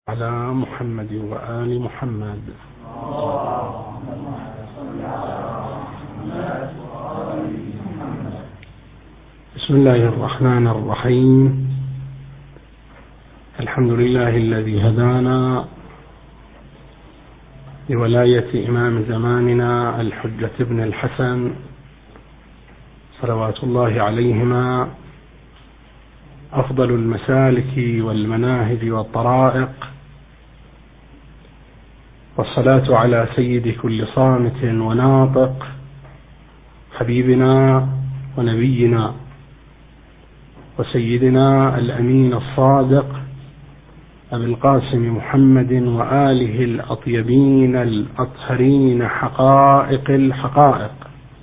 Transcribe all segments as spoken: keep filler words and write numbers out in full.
على محمد وآل محمد. بسم الله الرحمن الرحيم. الحمد لله الذي هدانا لولاية إمام زماننا الحجة ابن الحسن صلوات الله عليهما أفضل المسالك والمناهج والطرائق، والصلاة على سيد كل صامت وناطق حبيبنا ونبينا وسيدنا الأمين الصادق أبي القاسم محمد وآله الأطيبين الأطهرين حقائق الحقائق.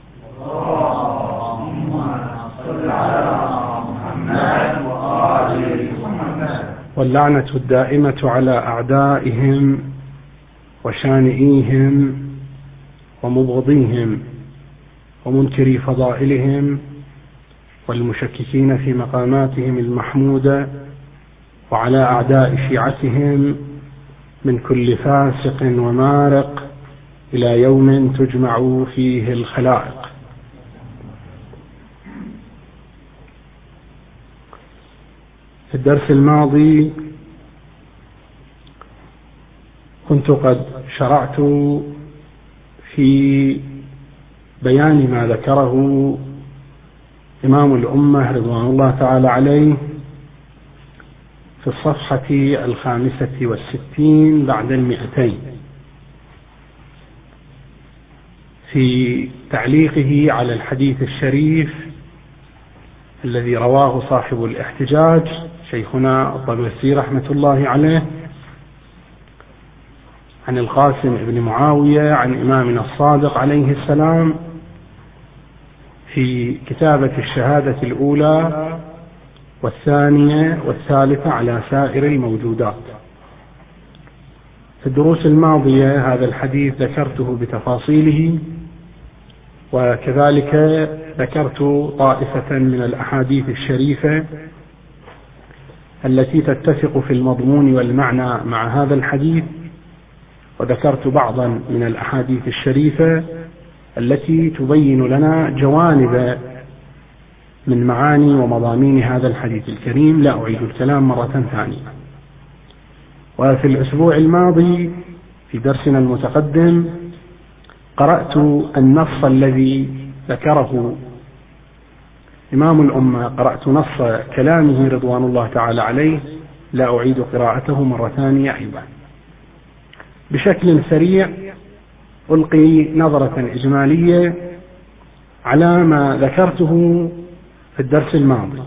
اللهم صل على محمد وآل محمد. واللعنة الدائمة على أعدائهم وشانئيهم ومبغضيهم ومنكري فضائلهم والمشككين في مقاماتهم المحمودة، وعلى أعداء شيعتهم من كل فاسق ومارق إلى يوم تجمع فيه الخلائق. في الدرس الماضي كنت قد شرعت في بيان ما ذكره إمام الأمة رضوان الله تعالى عليه في الصفحة الخامسة والستين بعد المئتين في تعليقه على الحديث الشريف الذي رواه صاحب الاحتجاج شيخنا الطبرسي رحمة الله عليه عن القاسم بن معاوية عن إمامنا الصادق عليه السلام في كتابة الشهادة الأولى والثانية والثالثة على سائر الموجودات. في الدروس الماضية هذا الحديث ذكرته بتفاصيله، وكذلك ذكرت طائفة من الأحاديث الشريفة التي تتفق في المضمون والمعنى مع هذا الحديث، وذكرت بعضا من الأحاديث الشريفة التي تبين لنا جوانب من معاني ومضامين هذا الحديث الكريم. لا أعيد الكلام مرة ثانية. وفي الأسبوع الماضي في درسنا المتقدم قرأت النص الذي ذكره إمام الأمة، قرأت نص كلامه رضوان الله تعالى عليه، لا أعيد قراءته مرة ثانية أيضا. بشكل سريع ألقي نظرة إجمالية على ما ذكرته في الدرس الماضي.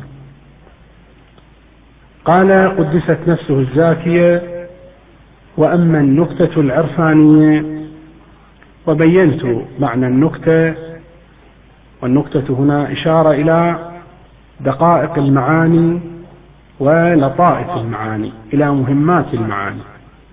قال قدست نفسه الزاكية: وأما النكتة العرفانية، وبينت معنى النكتة، والنكتة هنا إشارة إلى دقائق المعاني ولطائف المعاني، إلى مهمات المعاني.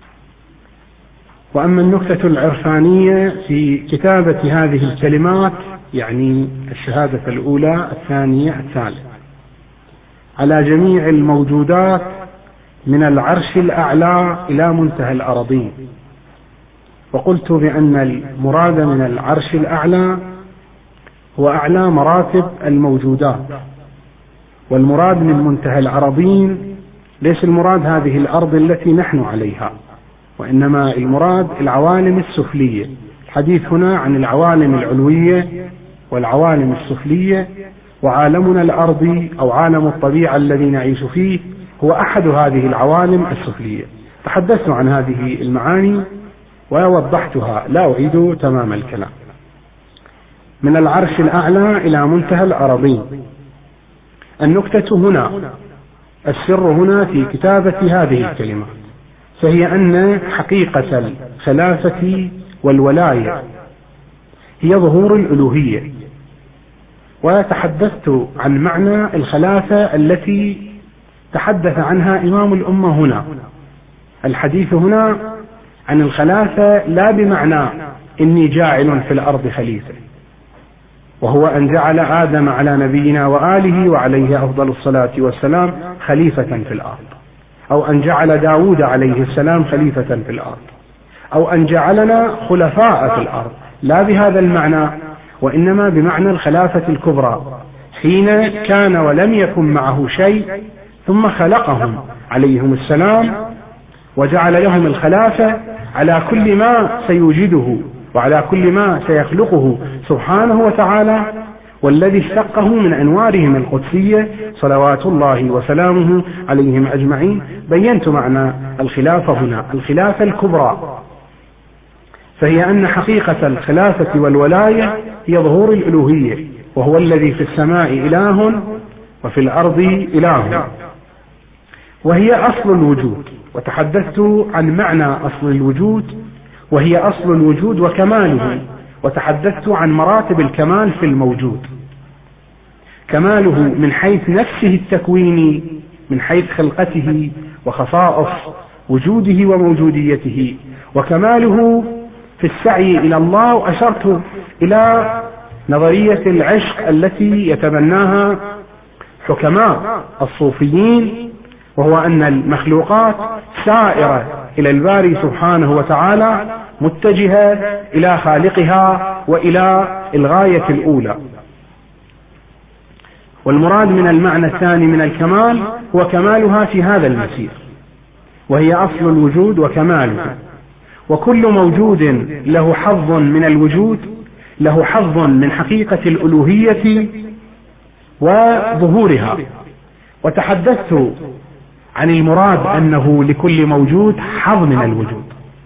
وأما النكتة العرفانية في كتابة هذه الكلمات، يعني الشهادة الأولى الثانية الثالثة، على جميع الموجودات من العرش الأعلى إلى منتهى الأراضين. وقلت بأن المراد من العرش الأعلى هو أعلى مراتب الموجودات، والمراد من منتهى الأراضين ليس المراد هذه الأرض التي نحن عليها، وإنما المراد العوالم السفلية. الحديث هنا عن العوالم العلوية والعوالم السفلية، وعالمنا الأرضي أو عالم الطبيعة الذي نعيش فيه هو أحد هذه العوالم السفلية. تحدثت عن هذه المعاني ووضحتها، لا أعيد تمام الكلام. من العرش الأعلى إلى منتهى الأراضين. النكتة هنا، السر هنا في كتابة هذه الكلمات، فهي أن حقيقة الخلافة والولاية هي ظهور الألوهية. وتحدثت عن معنى الخلافة التي تحدث عنها إمام الأمة هنا. الحديث هنا عن الخلافة لا بمعنى إني جاعل في الأرض خليفة، وهو أن جعل آدم على نبينا وآله وعليه أفضل الصلاة والسلام خليفة في الأرض. أو أن جعل داود عليه السلام خليفة في الأرض، أو أن جعلنا خلفاء في الأرض، لا بهذا المعنى، وإنما بمعنى الخلافة الكبرى، حين كان ولم يكن معه شيء ثم خلقهم عليهم السلام وجعل لهم الخلافة على كل ما سيوجده وعلى كل ما سيخلقه سبحانه وتعالى، والذي اشتقه من أنوارهم القدسية صلوات الله وسلامه عليهم أجمعين. بينت معنى الخلافة هنا، الخلافة الكبرى، فهي أن حقيقة الخلافة والولاية هي ظهور الألوهية، وهو الذي في السماء إله وفي الأرض إله، وهي أصل الوجود. وتحدثت عن معنى أصل الوجود، وهي أصل الوجود وكماله، وتحدثت عن مراتب الكمال في الموجود، كماله من حيث نفسه التكويني، من حيث خلقته وخصائص وجوده وموجوديته، وكماله في السعي إلى الله. وأشرت إلى نظرية العشق التي يتبناها حكماء الصوفيين، وهو أن المخلوقات سائرة إلى الباري سبحانه وتعالى، متجهة إلى خالقها وإلى الغاية الأولى. والمراد من المعنى الثاني من الكمال هو كمالها في هذا المسير، وهي أصل الوجود وكماله. وكل موجود له حظ من الوجود، له حظ من حقيقة الألوهية وظهورها. وتحدثت عن المراد أنه لكل موجود حظ من الوجود.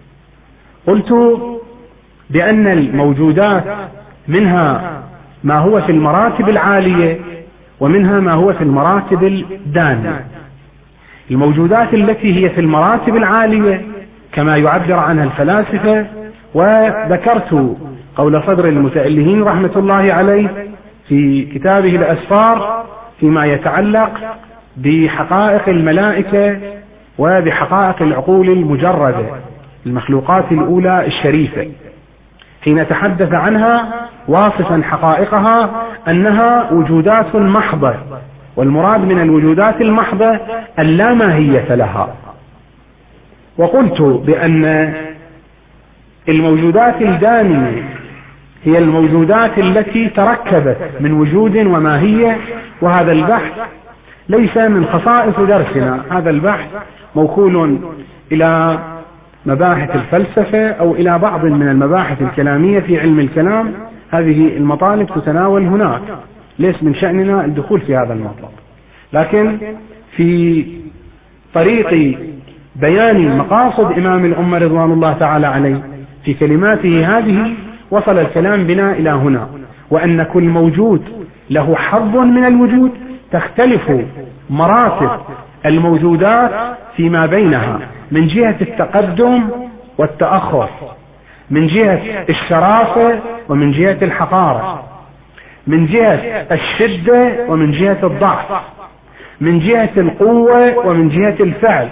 قلت بأن الموجودات منها ما هو في المراتب العالية، ومنها ما هو في المراتب الدانية. الموجودات التي هي في المراتب العالية كما يعبر عنها الفلاسفة، وذكرت قول صدر المتألهين رحمة الله عليه في كتابه الأسفار فيما يتعلق بحقائق الملائكة وبحقائق العقول المجردة، المخلوقات الأولى الشريفة، حين تحدث عنها واصفا حقائقها أنها وجودات محضة. والمراد من الوجودات المحضة اللاماهية لها. وقلت بأن الموجودات الدانية هي الموجودات التي تركبت من وجود وماهية، وهذا البحث ليس من خصائص درسنا، هذا البحث موكول إلى مباحث الفلسفة أو إلى بعض من المباحث الكلامية في علم الكلام. هذه المطالب تتناول هناك، ليس من شأننا الدخول في هذا المطلب، لكن في طريق بيان مقاصد إمام الأمة رضوان الله تعالى عليه في كلماته هذه وصل الكلام بنا إلى هنا، وأن كل موجود له حظ من الوجود، تختلف مراتب الموجودات فيما بينها من جهة التقدم والتأخر، من جهة الشرافة ومن جهة الحقارة، من جهة الشدة ومن جهة الضعف، من جهة القوة ومن جهة الفعل،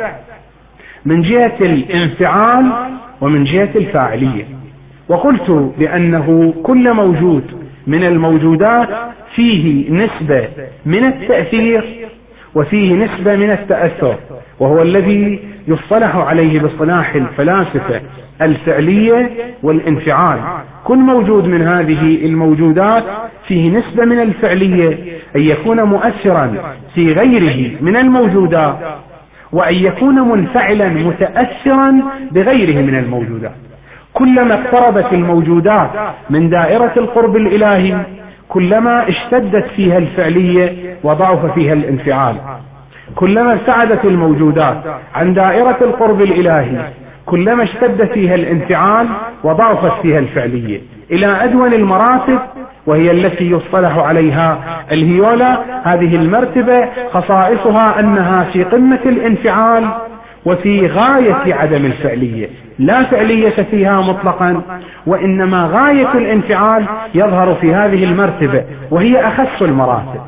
من جهة الانفعال ومن جهة الفاعلية. وقلت بأنه كل موجود من الموجودات فيه نسبة من التأثير وفيه نسبة من التأثر، وهو الذي يصطلح عليه باصطلاح الفلاسفة الفعلية والانفعال. كل موجود من هذه الموجودات فيه نسبة من الفعلية، أن يكون مؤثرا في غيره من الموجودات، وأن يكون منفعلا متأثرا بغيره من الموجودات. كلما اقتربت الموجودات من دائرة القرب الإلهي كلما اشتدت فيها الفعلية وضعف فيها الانفعال، كلما ابتعدت الموجودات عن دائرة القرب الإلهي كلما اشتد فيها الانفعال وضعفت فيها الفعلية، إلى أدون المراتب، وهي التي يصطلح عليها الهيولا. هذه المرتبة خصائصها أنها في قمة الانفعال وفي غاية عدم الفعلية، لا فعلية فيها مطلقا، وإنما غاية الانفعال يظهر في هذه المرتبة، وهي أخص المراتب.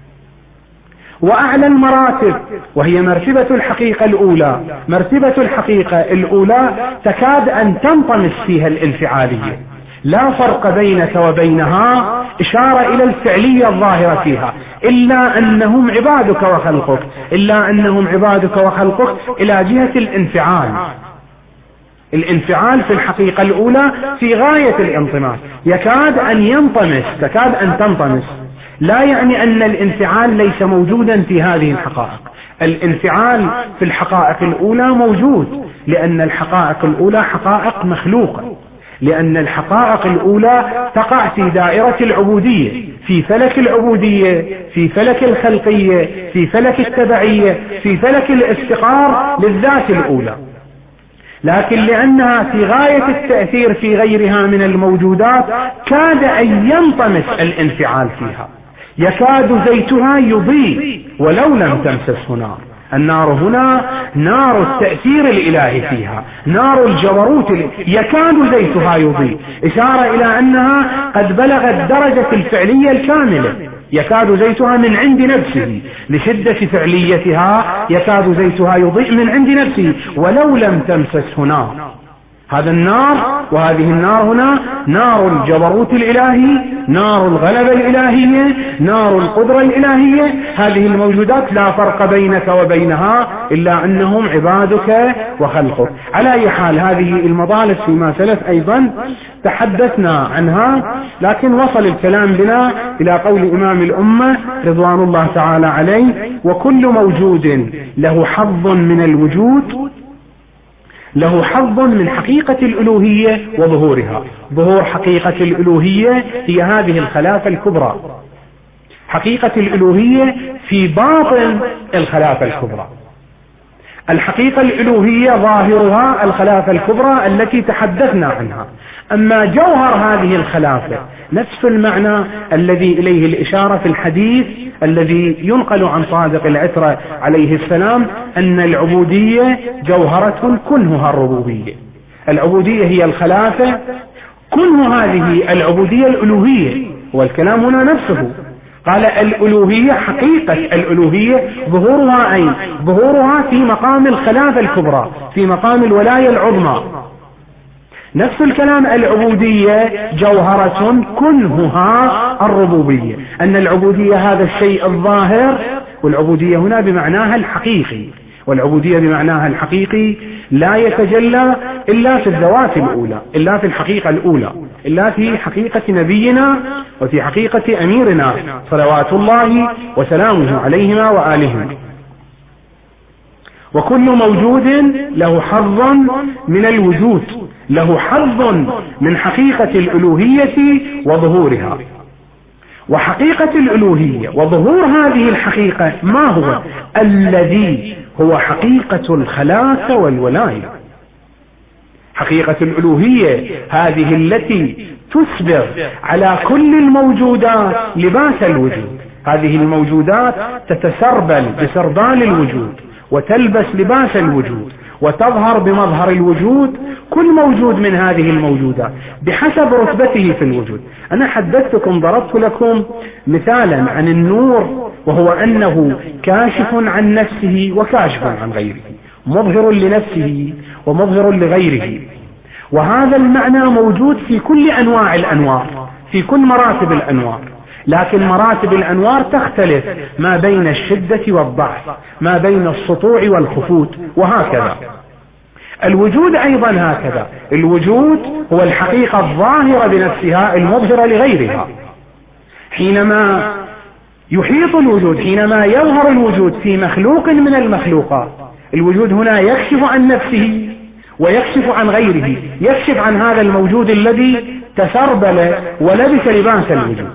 وأعلى المراتب وهي مرتبة الحقيقة الأولى، مرتبة الحقيقة الأولى تكاد أن تنطمس فيها الانفعالية، لا فرق بينك وبينها إشارة إلى الفعلية الظاهرة فيها، إلا أنهم عبادك وخلقك، إلا أنهم عبادك وخلقك إلى جهة الانفعال. الانفعال في الحقيقة الأولى في غاية الانطماس، يكاد أن ينطمس، تكاد أن تنطمس، لا يعني أن الانفعال ليس موجودا في هذه الحقائق. الانفعال في الحقائق الأولى موجود، لأن الحقائق الأولى حقائق مخلوقة، لأن الحقائق الأولى تقع في دائرة العبودية، في فلك العبودية، في فلك الخلقية، في فلك التبعية، في فلك الافتقار للذات الأولى. لكن لأنها في غاية التأثير في غيرها من الموجودات كاد أن ينطمس الانفعال فيها، يكاد زيتها يضيء ولو لم تمسسه نار. النار هنا نار التأثير الإلهي فيها، نار الجبروت، يكاد زيتها يضيء، إشارة إلى أنها قد بلغت درجة الفعلية الكاملة. يكاد زيتها من عند نفسه، لشدة فعليتها يكاد زيتها يضيء من عند نفسه ولو لم تمسسه نار. هذا النار، وهذه النار هنا نار الجبروت الإلهي، نار الغلبة الإلهية، نار القدرة الإلهية. هذه الموجودات لا فرق بينك وبينها إلا أنهم عبادك وخلقك. على أي حال، هذه المطالب فيما سلف أيضا تحدثنا عنها، لكن وصل الكلام بنا إلى قول إمام الأمة رضوان الله تعالى عليه: وكل موجود له حظ من الوجود، له حظ من حقيقة الألوهية وظهورها. ظهور حقيقة الألوهية هي هذه الخلافة الكبرى، حقيقة الألوهية في باطن الخلافة الكبرى. الحقيقة الألوهية ظاهرها الخلافة الكبرى التي تحدثنا عنها. أما جوهر هذه الخلافة نفس المعنى الذي إليه الإشارة في الحديث الذي ينقل عن صادق العترة عليه السلام، أن العبودية جوهرة كنهها الربوبية. العبودية هي الخلافة، كنه هذه العبودية الألوهية، والكلام هنا نفسه قال الألوهية، حقيقة الألوهية ظهورها أين؟ ظهورها في مقام الخلافة الكبرى، في مقام الولاية العظمى. نفس الكلام، العبودية جوهرة كنهها الربوبية، أن العبودية هذا الشيء الظاهر، والعبودية هنا بمعناها الحقيقي، والعبودية بمعناها الحقيقي لا يتجلى إلا في الذوات الأولى، إلا في الحقيقة الأولى، إلا في حقيقة نبينا وفي حقيقة أميرنا صلوات الله وسلامه عليهما وآلهما. وكل موجود له حظ من الوجود، له حظ من حقيقة الألوهية وظهورها. وحقيقة الألوهية وظهور هذه الحقيقة ما هو؟ الذي هو حقيقة الخلافة والولاية. حقيقة الألوهية هذه التي تسبغ على كل الموجودات لباس الوجود. هذه الموجودات تتسربل بسربال الوجود وتلبس لباس الوجود وتظهر بمظهر الوجود. كل موجود من هذه الموجودات بحسب رتبته في الوجود. أنا حدثتكم، ضربت لكم مثالا عن النور، وهو أنه كاشف عن نفسه وكاشف عن غيره، مظهر لنفسه ومظهر لغيره. وهذا المعنى موجود في كل أنواع الأنوار، في كل مراتب الأنوار. لكن مراتب الأنوار تختلف ما بين الشدة والضعف، ما بين السطوع والخفوت، وهكذا. الوجود أيضا هكذا. الوجود هو الحقيقة الظاهرة بنفسها المظهرة لغيرها. حينما يحيط الوجود، حينما يظهر الوجود في مخلوق من المخلوقات، الوجود هنا يكشف عن نفسه ويكشف عن غيره، يكشف عن هذا الموجود الذي تسربل ولبس لباس الوجود.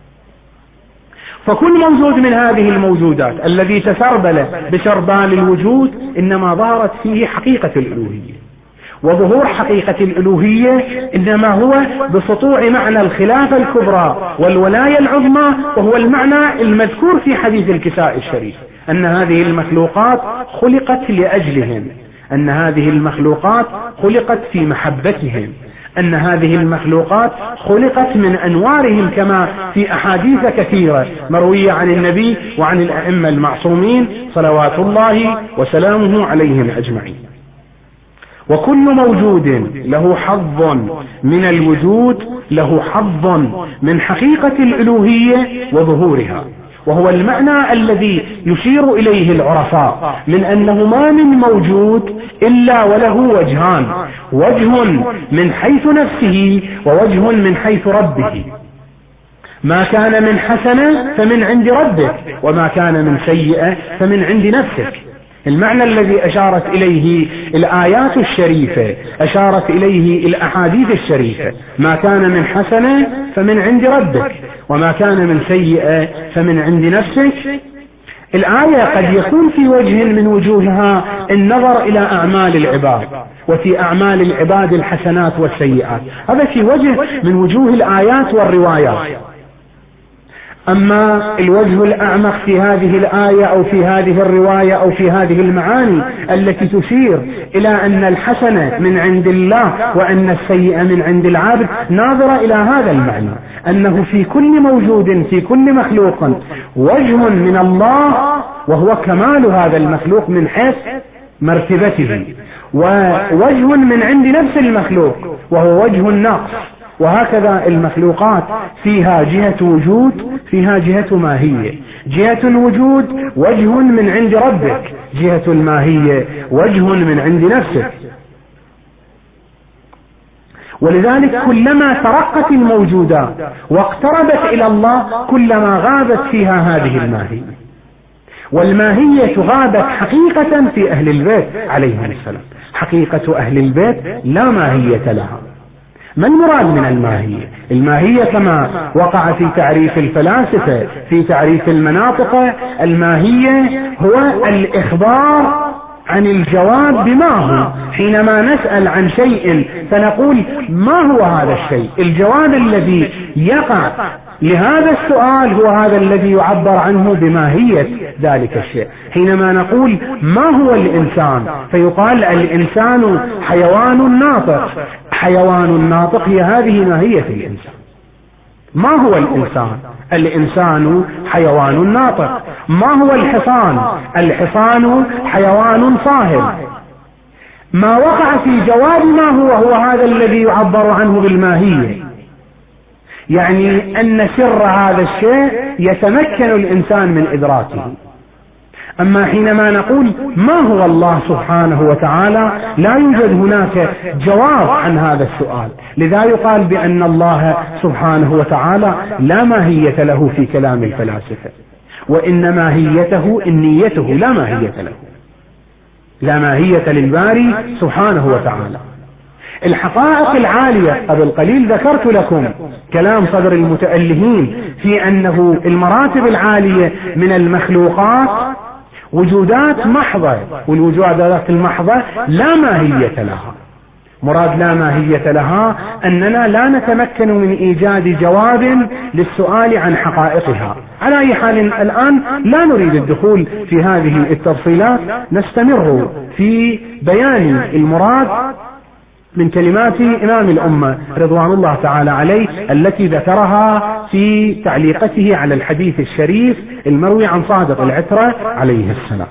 فكل موجود من هذه الموجودات الذي تسربل بسربال الوجود إنما ظهرت فيه حقيقة الألوهية. وظهور حقيقة الألوهية إنما هو بسطوع معنى الخلافة الكبرى والولاية العظمى، وهو المعنى المذكور في حديث الكساء الشريف، أن هذه المخلوقات خلقت لأجلهم، أن هذه المخلوقات خلقت في محبتهم، أن هذه المخلوقات خلقت من أنوارهم، كما في أحاديث كثيرة مروية عن النبي وعن الأئمة المعصومين صلوات الله وسلامه عليهم أجمعين. وكل موجود له حظ من الوجود له حظ من حقيقة الألوهية وظهورها، وهو المعنى الذي يشير إليه العرفاء من أنه ما من موجود إلا وله وجهان، وجه من حيث نفسه ووجه من حيث ربه. ما كان من حسنة فمن عند ربك، وما كان من سيئة فمن عند نفسك. المعنى الذي أشارت إليه الآيات الشريفة، أشارت إليه الأحاديث الشريفة، ما كان من حسنة فمن عند ربك، وما كان من سيئة فمن عند نفسك. الآية قد يكون في وجه من وجوهها النظر إلى أعمال العباد، وفي أعمال العباد الحسنات والسيئات، هذا في وجه من وجوه الآيات والروايات. أما الوجه الأعمق في هذه الآية أو في هذه الرواية أو في هذه المعاني التي تشير إلى أن الحسنة من عند الله وأن السيئة من عند العبد، ناظرة إلى هذا المعنى، أنه في كل موجود في كل مخلوق وجه من الله، وهو كمال هذا المخلوق من حيث مرتبته، ووجه من عند نفس المخلوق وهو وجه النقص. وهكذا المخلوقات فيها جهة وجود، فيها جهة ماهية. جهة الوجود وجه من عند ربك، جهة الماهية وجه من عند نفسك. ولذلك كلما ترقت الموجودات واقتربت إلى الله كلما غابت فيها هذه الماهية، والماهية غابت حقيقة في أهل البيت عليهم السلام. حقيقة أهل البيت لا ماهية لها. ما المراد من الماهية؟ الماهية كما وقع في تعريف الفلاسفة في تعريف المناطق، الماهية هو الإخبار عن الجواب بما هو. حينما نسأل عن شيء فنقول ما هو هذا الشيء، الجواب الذي يقع لهذا السؤال هو هذا الذي يعبر عنه بماهية ذلك الشيء. حينما نقول ما هو الإنسان فيقال الإنسان حيوان ناطق، حيوان ناطق هي هذه ماهية الإنسان. ما هو الإنسان؟ الإنسان حيوان ناطق. ما هو الحصان؟ الحصان حيوان صاهر. ما وقع في جواب ما هو هو هذا الذي يعبر عنه بالماهية، يعني أن سر هذا الشيء يتمكن الإنسان من إدراكه. أما حينما نقول ما هو الله سبحانه وتعالى لا يوجد هناك جواب عن هذا السؤال، لذا يقال بأن الله سبحانه وتعالى لا ماهية له في كلام الفلاسفة، وإن ماهيته النيته لا ماهية له، لا ماهية للباري سبحانه وتعالى. الحقائق العالية قبل قليل ذكرت لكم كلام صدر المتألهين في أنه المراتب العالية من المخلوقات وجودات محضة، والوجودات المحضة لا ماهية لها. مراد لا ماهية لها أننا لا نتمكن من إيجاد جواب للسؤال عن حقائقها. على أي حال الآن لا نريد الدخول في هذه التفصيلات، نستمر في بيان المراد من كلمات إمام الأمة رضوان الله تعالى عليه التي ذكرها في تعليقته على الحديث الشريف المروي عن صادق العترة عليه السلام: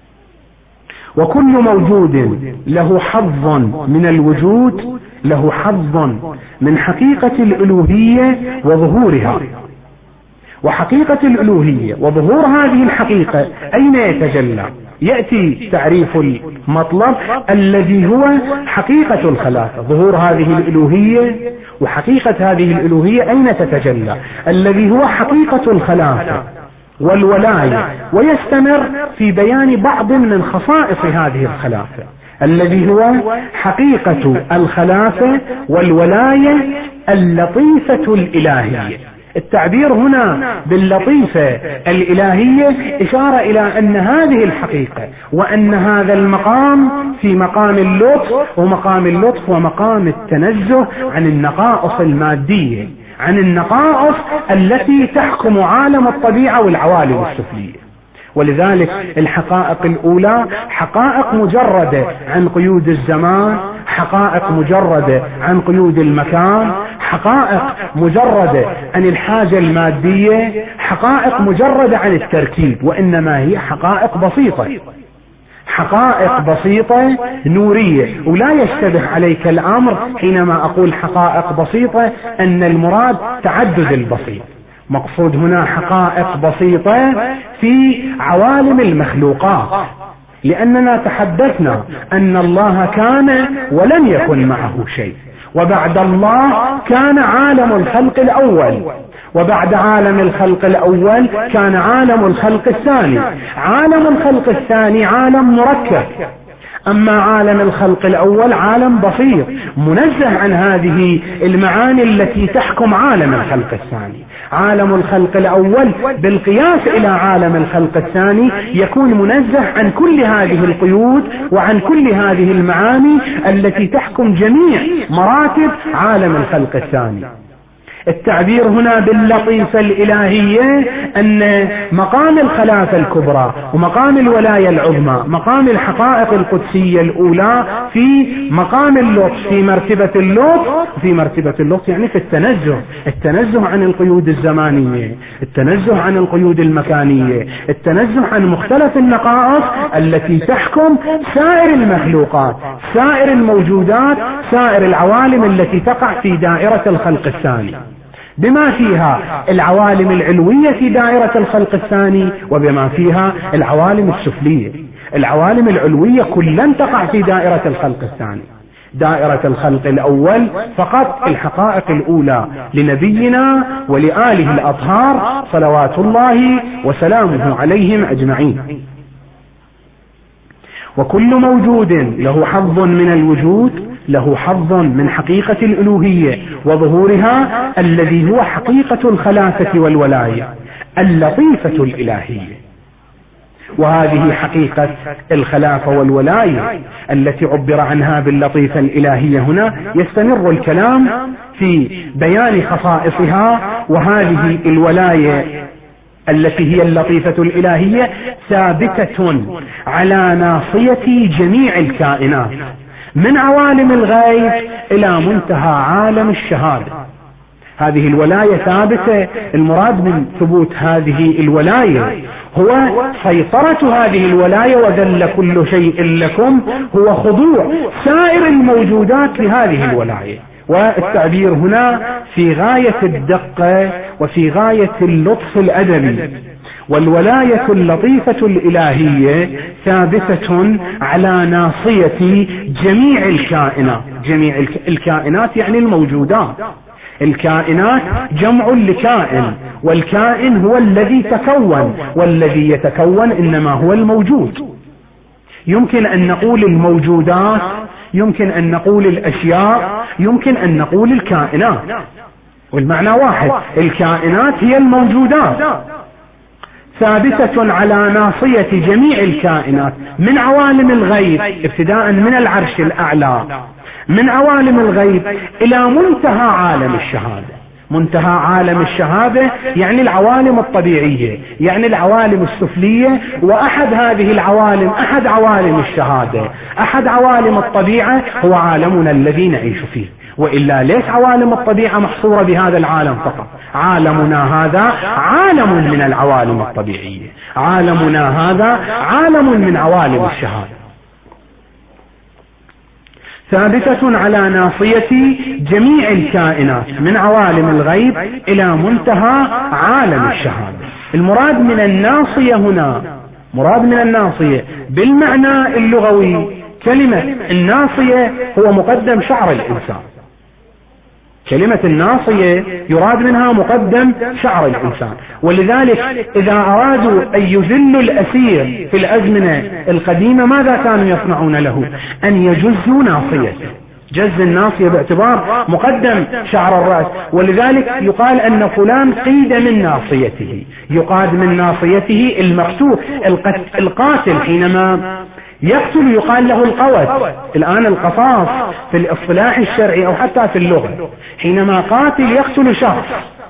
وكل موجود له حظ من الوجود له حظ من حقيقة الألوهية وظهورها. وحقيقة الألوهية وظهور هذه الحقيقة أين يتجلى؟ يأتي تعريف المطلب الذي هو حقيقة الخلافة. ظهور هذه الألوهية وحقيقة هذه الألوهية أين تتجلى؟ الذي هو حقيقة الخلافة والولاية، ويستمر في بيان بعض من خصائص هذه الخلافة الذي هو حقيقة الخلافة والولاية اللطيفة الإلهية. التعبير هنا باللطيفة الإلهية إشارة إلى أن هذه الحقيقة وأن هذا المقام في مقام اللطف، ومقام اللطف ومقام التنزه عن النقائص المادية، عن النقائص التي تحكم عالم الطبيعة والعوالم السفلية. ولذلك الحقائق الأولى حقائق مجردة عن قيود الزمان، حقائق مجردة عن قيود المكان، حقائق مجردة عن الحاجة المادية، حقائق مجردة عن التركيب، وإنما هي حقائق بسيطة. حقائق بسيطة نورية. ولا يشتبه عليك الأمر حينما أقول حقائق بسيطة أن المراد تعدد البسيط. مقصود هنا حقائق بسيطة في عوالم المخلوقات، لأننا تحدثنا أن الله كان ولم يكن معه شيء، وبعد الله كان عالم الخلق الأول، وبعد عالم الخلق الأول كان عالم الخلق الثاني. عالم الخلق الثاني عالم مركب، أما عالم الخلق الأول عالم بسيط منزه عن هذه المعاني التي تحكم عالم الخلق الثاني. عالم الخلق الأول بالقياس إلى عالم الخلق الثاني يكون منزه عن كل هذه القيود وعن كل هذه المعاني التي تحكم جميع مراتب عالم الخلق الثاني. التعبير هنا باللطيفة الإلهية أن مقام الخلافة الكبرى ومقام الولاية العظمى، مقام الحقائق القدسية الأولى في مقام اللطف، في مرتبة اللطف، في مرتبة اللطف يعني في التنزه، التنزه عن القيود الزمانية، التنزه عن القيود المكانية، التنزه عن مختلف النقائص التي تحكم سائر المخلوقات، سائر الموجودات، سائر العوالم التي تقع في دائرة الخلق الثاني، بما فيها العوالم العلوية في دائرة الخلق الثاني وبما فيها العوالم السفلية. العوالم العلوية كلها تقع في دائرة الخلق الثاني. دائرة الخلق الأول فقط الحقائق الأولى لنبينا ولآله الأطهار صلوات الله وسلامه عليهم أجمعين. وكل موجود له حظ من الوجود له حظ من حقيقة الألوهية وظهورها الذي هو حقيقة الخلافة والولاية اللطيفة الإلهية. وهذه حقيقة الخلافة والولاية التي عبر عنها باللطيفة الإلهية هنا يستمر الكلام في بيان خصائصها. وهذه الولاية التي هي اللطيفة الإلهية ثابتة على ناصية جميع الكائنات من عوالم الغيب إلى منتهى عالم الشهادة. هذه الولاية ثابتة. المراد من ثبوت هذه الولاية هو سيطرة هذه الولاية، وذل كل شيء لكم، هو خضوع سائر الموجودات لهذه الولاية. والتعبير هنا في غاية الدقة وفي غاية اللطف الأدبي. والولاية اللطيفة الإلهية ثابتة على ناصية جميع الكائنات. جميع الكائنات يعني الموجودات. الكائنات جمع لكائن، والكائن هو الذي تكون، والذي يتكون إنما هو الموجود. يمكن أن نقول الموجودات، يمكن أن نقول الأشياء، يمكن أن نقول الكائنات، والمعنى واحد. الكائنات هي الموجودات ثابتة على ناصية جميع الكائنات من عوالم الغيب ابتداء من العرش الأعلى، من عوالم الغيب إلى منتهى عالم الشهادة. منتهى عالم الشهادة يعني العوالم الطبيعية، يعني العوالم السفلية. وأحد هذه العوالم، أحد عوالم الشهادة، أحد عوالم الطبيعة هو عالمنا الذي نعيش فيه. وإلا ليش عوالم الطبيعة محصورة بهذا العالم فقط؟ عالمنا هذا عالم من العوالم الطبيعية، عالمنا هذا عالم من عوالم الشهادة، ثابتة على ناصية جميع الكائنات من عوالم الغيب إلى منتهى عالم الشهادة. المراد من الناصية هنا، مراد من الناصية بالمعنى اللغوي، كلمة الناصية هو مقدم شعر الإنسان. كلمة الناصية يراد منها مقدم شعر الإنسان. ولذلك إذا أرادوا أن يذلوا الأسير في الأزمنة القديمة ماذا كانوا يصنعون له؟ أن يجزوا ناصيته. جز الناصية باعتبار مقدم شعر الرأس. ولذلك يقال أن فلان قيد من ناصيته، يقاد من ناصيته المقتول القاتل. حينما يقتل يقال له القوت. الآن القصاص في الاصطلاح الشرعي أو حتى في اللغة، حينما قاتل يقتل شخص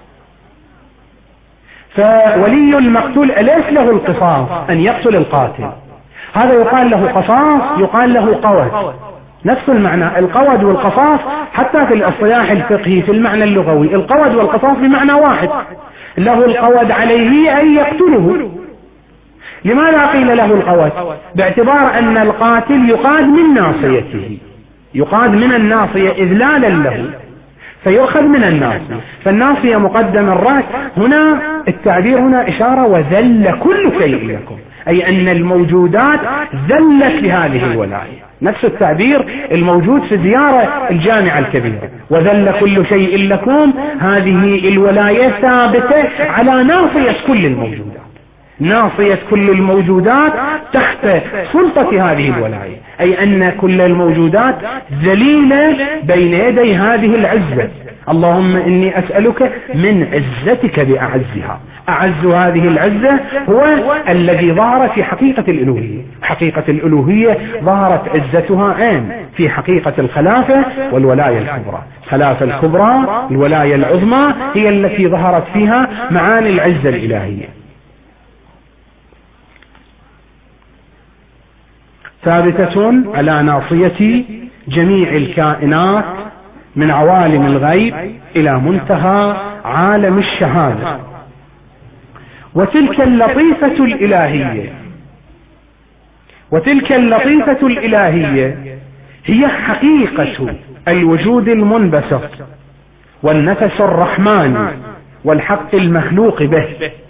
فولي المقتول أليس له القصاص أن يقتل القاتل، هذا يقال له قصاص، يقال له قوت. نفس المعنى القود والقصاص حتى في الاصطلاح الفقهي في المعنى اللغوي، القود والقصاص بمعنى واحد. له القود عليه أن يقتله. لماذا قيل له القوس؟ باعتبار أن القاتل يقاد من ناصيته، يقاد من الناصية إذلالا له، فيؤخذ من الناصية، فالناصية مقدم الرأس. هنا التعبير هنا إشارة وذل كل شيء لكم، أي أن الموجودات ذلت لهذه الولاية. نفس التعبير الموجود في زيارة الجامعة الكبيرة، وذل كل شيء لكم، هذه الولاية ثابتة على ناصية كل الموجودات، ناصية كل الموجودات تحت سلطة هذه الولاية، أي أن كل الموجودات ذليلة بين يدي هذه العزة. اللهم إني أسألك من عزتك بأعزها. أعز هذه العزة هو الذي ظهر في حقيقة الألوهية. حقيقة الألوهية ظهرت عزتها آن في حقيقة الخلافة والولاية الكبرى. الخلافة الكبرى الولاية العظمى هي التي ظهرت فيها معاني العزة الإلهية. ثابتة على ناصية جميع الكائنات من عوالم الغيب إلى منتهى عالم الشهادة. وتلك اللطيفة الإلهية وتلك اللطيفة الإلهية هي حقيقة الوجود المنبسط والنفس الرحمن والحق المخلوق به.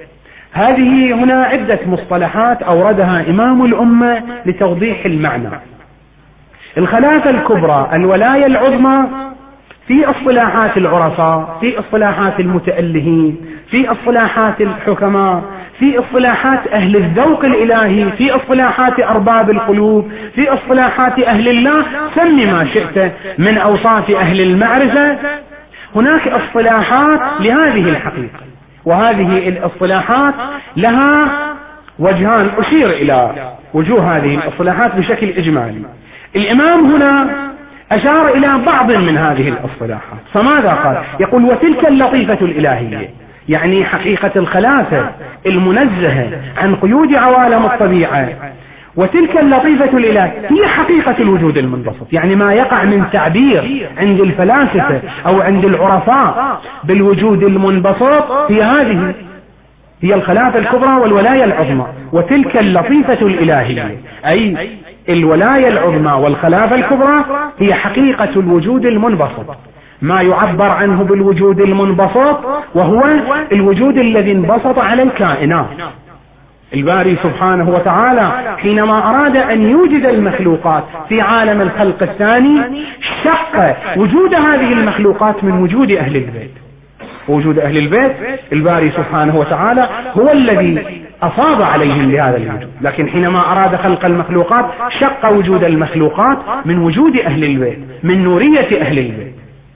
هذه هنا عدة مصطلحات أوردها إمام الأمة لتوضيح المعنى. الخلافة الكبرى الولاية العظمى في اصطلاحات العرفاء، في اصطلاحات المتألهين، في اصطلاحات الحكماء، في اصطلاحات أهل الذوق الإلهي، في اصطلاحات أرباب القلوب، في اصطلاحات أهل الله، سم ما شئت من أوصاف أهل المعرفة. هناك اصطلاحات لهذه الحقيقة، وهذه الاصطلاحات لها وجهان أشير إلى وجوه هذه الاصطلاحات بشكل إجمالي. الإمام هنا أشار إلى بعض من هذه الاصطلاحات، فماذا قال؟ يقول وتلك اللطيفة الإلهية، يعني حقيقة الخلافة المنزهة عن قيود عوالم الطبيعة. وتلك اللطيفة الإلهية هي حقيقة الوجود المنبسط، يعني ما يقع من تعبير عند الفلاسفة أو عند العرفاء بالوجود المنبسط هي هذه، هي الخلافة الكبرى والولاية العظمى. وتلك اللطيفة الإلهية أي الولاية العظمى والخلافة الكبرى هي حقيقة الوجود المنبسط، ما يعبر عنه بالوجود المنبسط وهو الوجود الذي انبسط على الكائنات. الباري سبحانه وتعالى حينما أراد أن يوجد المخلوقات في عالم الخلق الثاني شق وجود هذه المخلوقات من وجود أهل البيت. وجود أهل البيت الباري سبحانه وتعالى هو الذي أفاض عليهم لهذا الوجود، لكن حينما أراد خلق المخلوقات شق وجود المخلوقات من وجود أهل البيت، من نورية أهل البيت،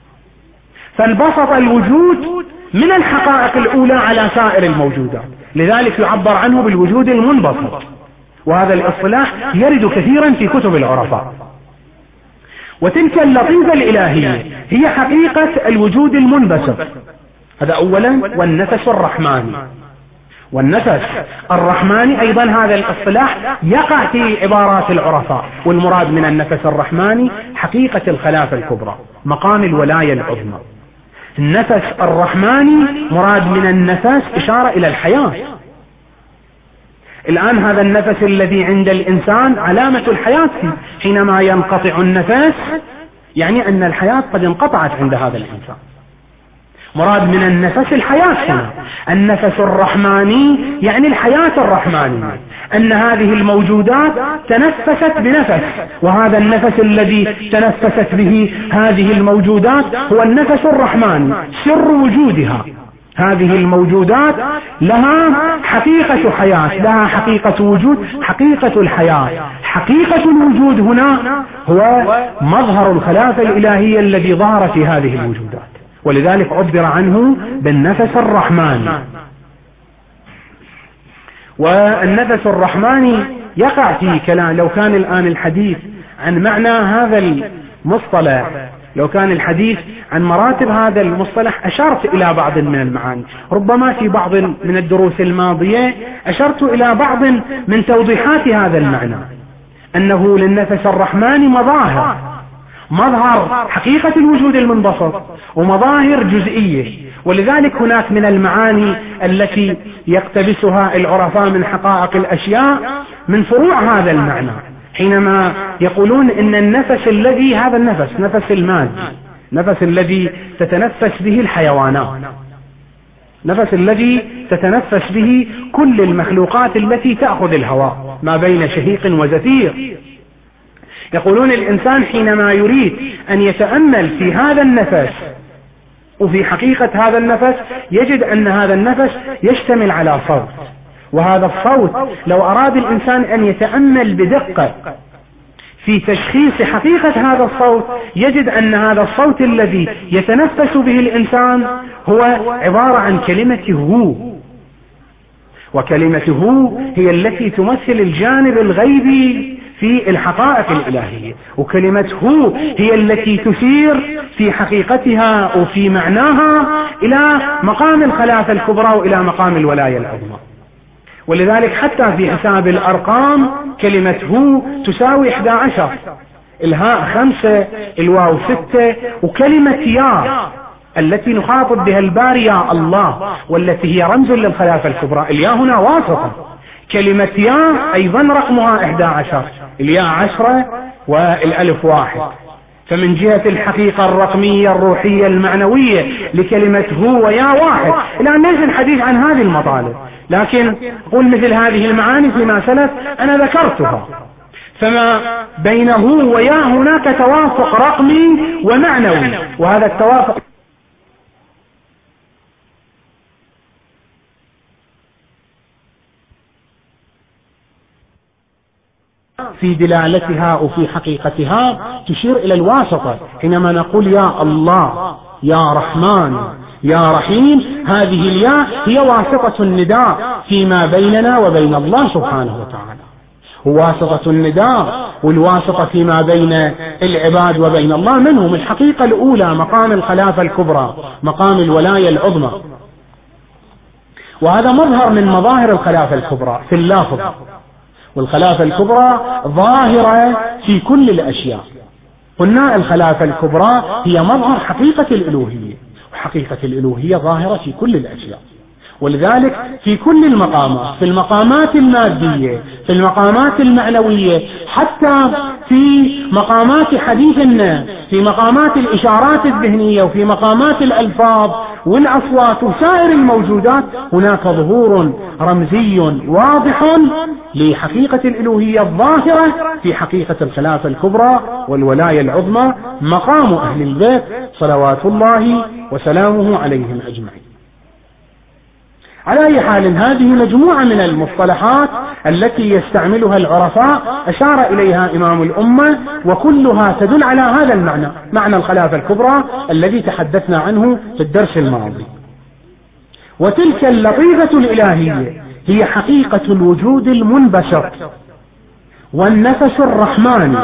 فانبسط الوجود من الحقائق الأولى على سائر الموجودات، لذلك يعبر عنه بالوجود المنبسط. وهذا الاصطلاح يرد كثيرا في كتب العرفاء. وتلك اللطيفة الإلهية هي حقيقة الوجود المنبسط، هذا أولا. والنفس الرحماني، والنفس الرحماني أيضا هذا الاصطلاح يقع في عبارات العرفاء، والمراد من النفس الرحماني حقيقة الخلافة الكبرى، مقام الولاية العظمى. النفس الرحماني مراد من النفس إشارة إلى الحياة. الآن هذا النفس الذي عند الإنسان علامة الحياة فيه، حينما ينقطع النفس يعني أن الحياة قد انقطعت عند هذا الإنسان. مراد من النفس الحياة هنا. النفس الرحماني يعني الحياة الرحمانية، أن هذه الموجودات تنفست بنفس، وهذا النفس الذي تنفست به هذه الموجودات هو النفس الرحماني، سر وجودها. هذه الموجودات لها حقيقة حياة، لها حقيقة وجود، حقيقة الحياة. حقيقة الوجود هنا هو مظهر الخلافة الإلهية الذي ظهر في هذه الوجودات، ولذلك عبر عنه بالنفس الرحماني. والنفس الرحماني يقع في كلام، لو كان الآن الحديث عن معنى هذا المصطلح، لو كان الحديث عن مراتب هذا المصطلح أشرت إلى بعض من المعاني، ربما في بعض من الدروس الماضية أشرت إلى بعض من توضيحات هذا المعنى، أنه للنفس الرحماني مظاهر، مظهر حقيقة الوجود المنبسط ومظاهر جزئية. ولذلك هناك من المعاني التي يقتبسها العرفاء من حقائق الأشياء من فروع هذا المعنى، حينما يقولون إن النفس الذي هذا النفس نفس المادي، نفس الذي تتنفس به الحيوانات، نفس الذي تتنفس به كل المخلوقات التي تأخذ الهواء ما بين شهيق وزفير. يقولون الإنسان حينما يريد أن يتأمل في هذا النفس وفي حقيقة هذا النفس يجد أن هذا النفس يشتمل على صوت، وهذا الصوت لو أراد الإنسان أن يتأمل بدقة في تشخيص حقيقة هذا الصوت يجد أن هذا الصوت الذي يتنفس به الإنسان هو عبارة عن كلمة هو، وكلمة هو هي التي تمثل الجانب الغيبي في الحقائق الإلهية، وكلمة هو هي التي تشير في حقيقتها وفي معناها إلى مقام الخلافة الكبرى وإلى مقام الولاية العظمى. ولذلك حتى في حساب الأرقام كلمة هو تساوي إحدى عشر، الهاء خمسة، الواو ستة، وكلمة يا التي نخاطب بها الباري يا الله والتي هي رمز للخلافة الكبرى، الياء هنا واسطة. كلمة يا أيضا رقمها إحدى عشر، الياء عشرة والألف واحد. فمن جهة الحقيقة الرقمية الروحية المعنوية لكلمة هو ويا واحد. الآن ليس الحديث عن هذه المطالب، لكن قل مثل هذه المعاني فيما سلف أنا ذكرتها. فما بين هو ويا هناك توافق رقمي ومعنوي، وهذا التوافق في دلالتها وفي حقيقتها تشير إلى الواسطة. حينما نقول يا الله، يا رحمن، يا رحيم، هذه الياء هي واسطة النداء فيما بيننا وبين الله سبحانه وتعالى، واسطة النداء والواسطة فيما بين العباد وبين الله. من هم؟ الحقيقة الأولى مقام الخلافة الكبرى، مقام الولاية العظمى، وهذا مظهر من مظاهر الخلافة الكبرى في اللافظ. والخلافة الكبرى ظاهرة في كل الأشياء. قلنا الخلافة الكبرى هي مظهر حقيقة الإلوهية، وحقيقة الإلوهية ظاهرة في كل الأشياء. ولذلك في كل المقامات، في المقامات المادية، في المقامات المعنوية، حتى في مقامات حديث الناس، في مقامات الإشارات الذهنية، وفي مقامات الألفاظ والأصوات وسائر الموجودات، هناك ظهور رمزي واضح لحقيقة الإلوهية الظاهرة في حقيقة الخلافة الكبرى والولاية العظمى، مقام أهل البيت صلوات الله وسلامه عليهم أجمعين. على أي حال، هذه مجموعة من المصطلحات التي يستعملها العرفاء أشار إليها إمام الأمة، وكلها تدل على هذا المعنى، معنى الخلافة الكبرى الذي تحدثنا عنه في الدرس الماضي. وتلك اللطيفة الإلهية هي حقيقة الوجود المنبسط والنفس الرحماني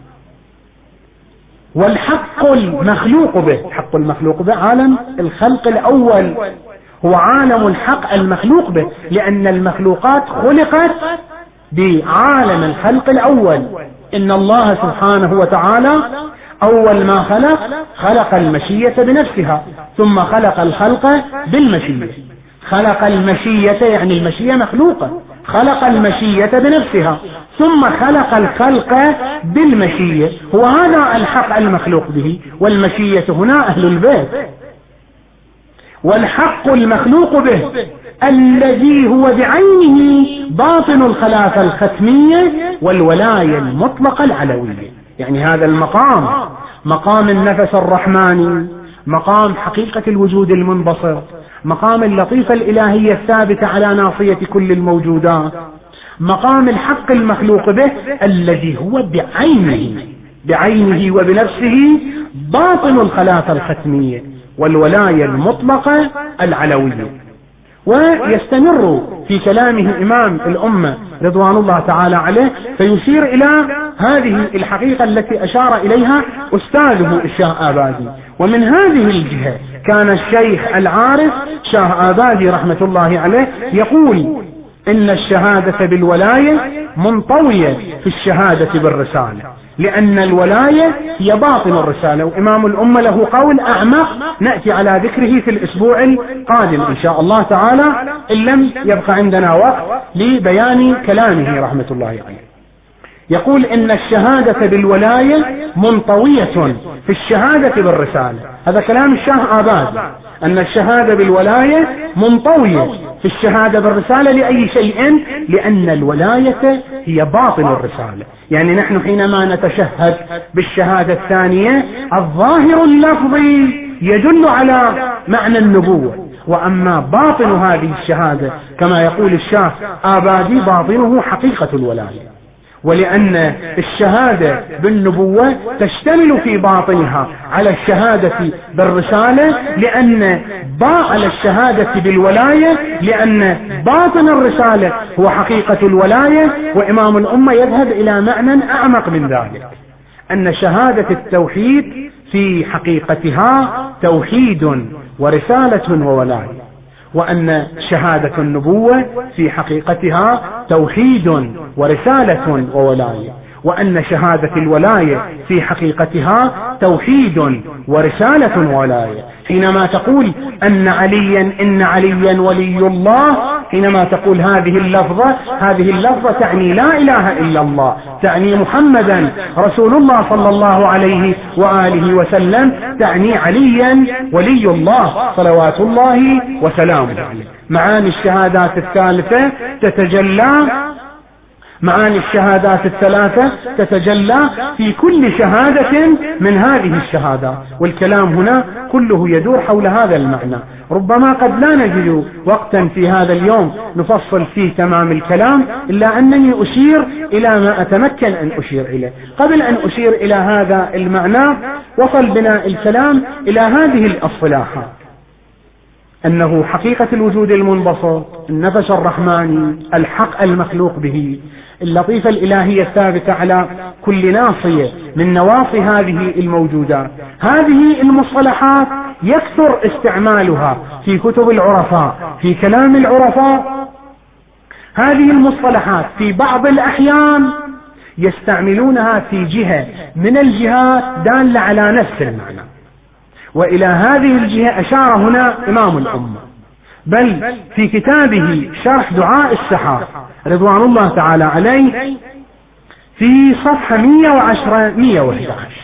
والحق المخلوق به. حق المخلوق به عالم الخلق الأول، هو عالم الحق المخلوق به، لأن المخلوقات خلقت بعالم الخلق الأول. إن الله سبحانه وتعالى أول ما خلق خلق المشية بنفسها، ثم خلق الخلق بالمشية. خلق المشية يعني المشية مخلوقة، خلق المشية بنفسها، ثم خلق الخلق بالمشية. هو هذا الحق المخلوق به، والمشية هنا أهل البيت. والحق المخلوق به الذي هو بعينه باطن الخلافة الختمية والولاية المطلقة العلوية. يعني هذا المقام، مقام النفس الرحماني، مقام حقيقة الوجود المنبسط، مقام اللطيفة الإلهية الثابتة على ناصية كل الموجودات، مقام الحق المخلوق به الذي هو بعينه بعينه وبنفسه باطن الخلافة الختمية والولاية المطلقة العلوية. ويستمر في كلامه إمام الأمة رضوان الله تعالى عليه فيشير إلى هذه الحقيقة التي أشار إليها أستاذه الشاه آبادي. ومن هذه الجهة كان الشيخ العارف شاه آبادي رحمة الله عليه يقول إن الشهادة بالولاية منطوية في الشهادة بالرسالة، لأن الولاية هي باطن الرسالة. وإمام الأمة له قول أعمق نأتي على ذكره في الأسبوع القادم إن شاء الله تعالى، إن لم يبقى عندنا وقت لبيان كلامه رحمة الله عليه. يقول إن الشهادة بالولاية منطوية في الشهادة بالرسالة. هذا كلام الشاه آبادي، أن الشهادة بالولاية منطوية في الشهادة بالرسالة. لأي شيء؟ لأن الولاية هي باطن الرسالة. يعني نحن حينما نتشهد بالشهادة الثانية الظاهر اللفظي يدل على معنى النبوة، وأما باطن هذه الشهادة كما يقول الشاه آبادي باطنه حقيقة الولاية. ولأن الشهادة بالنبوة تشتمل في باطنها على الشهادة بالرسالة، لأن باء على الشهادة بالولاية، لأن باطن الرسالة هو حقيقة الولاية. وإمام الأمة يذهب إلى معنى أعمق من ذلك، أن شهادة التوحيد في حقيقتها توحيد ورسالة وولاية، وأن شهادة النبوة في حقيقتها توحيد ورسالة وولاية، وأن شهادة الولاية في حقيقتها توحيد ورسالة وولاية. حينما تقول أن عليا إن عليا ولي الله، حينما تقول هذه اللفظة، هذه اللفظة تعني لا إله إلا الله، تعني محمدا رسول الله صلى الله عليه وآله وسلم، تعني عليا ولي الله صلوات الله وسلامه عليه. معاني الشهادات الثالثة تتجلى معاني الشهادات الثلاثة تتجلى في كل شهادة من هذه الشهادات، والكلام هنا كله يدور حول هذا المعنى. ربما قد لا نجد وقتا في هذا اليوم نفصل فيه تمام الكلام، إلا أنني أشير إلى ما أتمكن أن أشير إليه. قبل أن أشير إلى هذا المعنى وصل بنا الكلام إلى هذه الأصطلاحات، أنه حقيقة الوجود المنبسط، النفس الرحماني، الحق المخلوق به، اللطيفة الإلهية الثابتة على كل ناصية من نواصي هذه الموجودات. هذه المصطلحات يكثر استعمالها في كتب العرفاء، في كلام العرفاء. هذه المصطلحات في بعض الأحيان يستعملونها في جهة من الجهات دالة على نفس المعنى، وإلى هذه الجهة أشار هنا إمام الأمة، بل في كتابه شرح دعاء السحر رضوان الله تعالى عليه في صفحة مئة وعشرة مئة وأحد عشر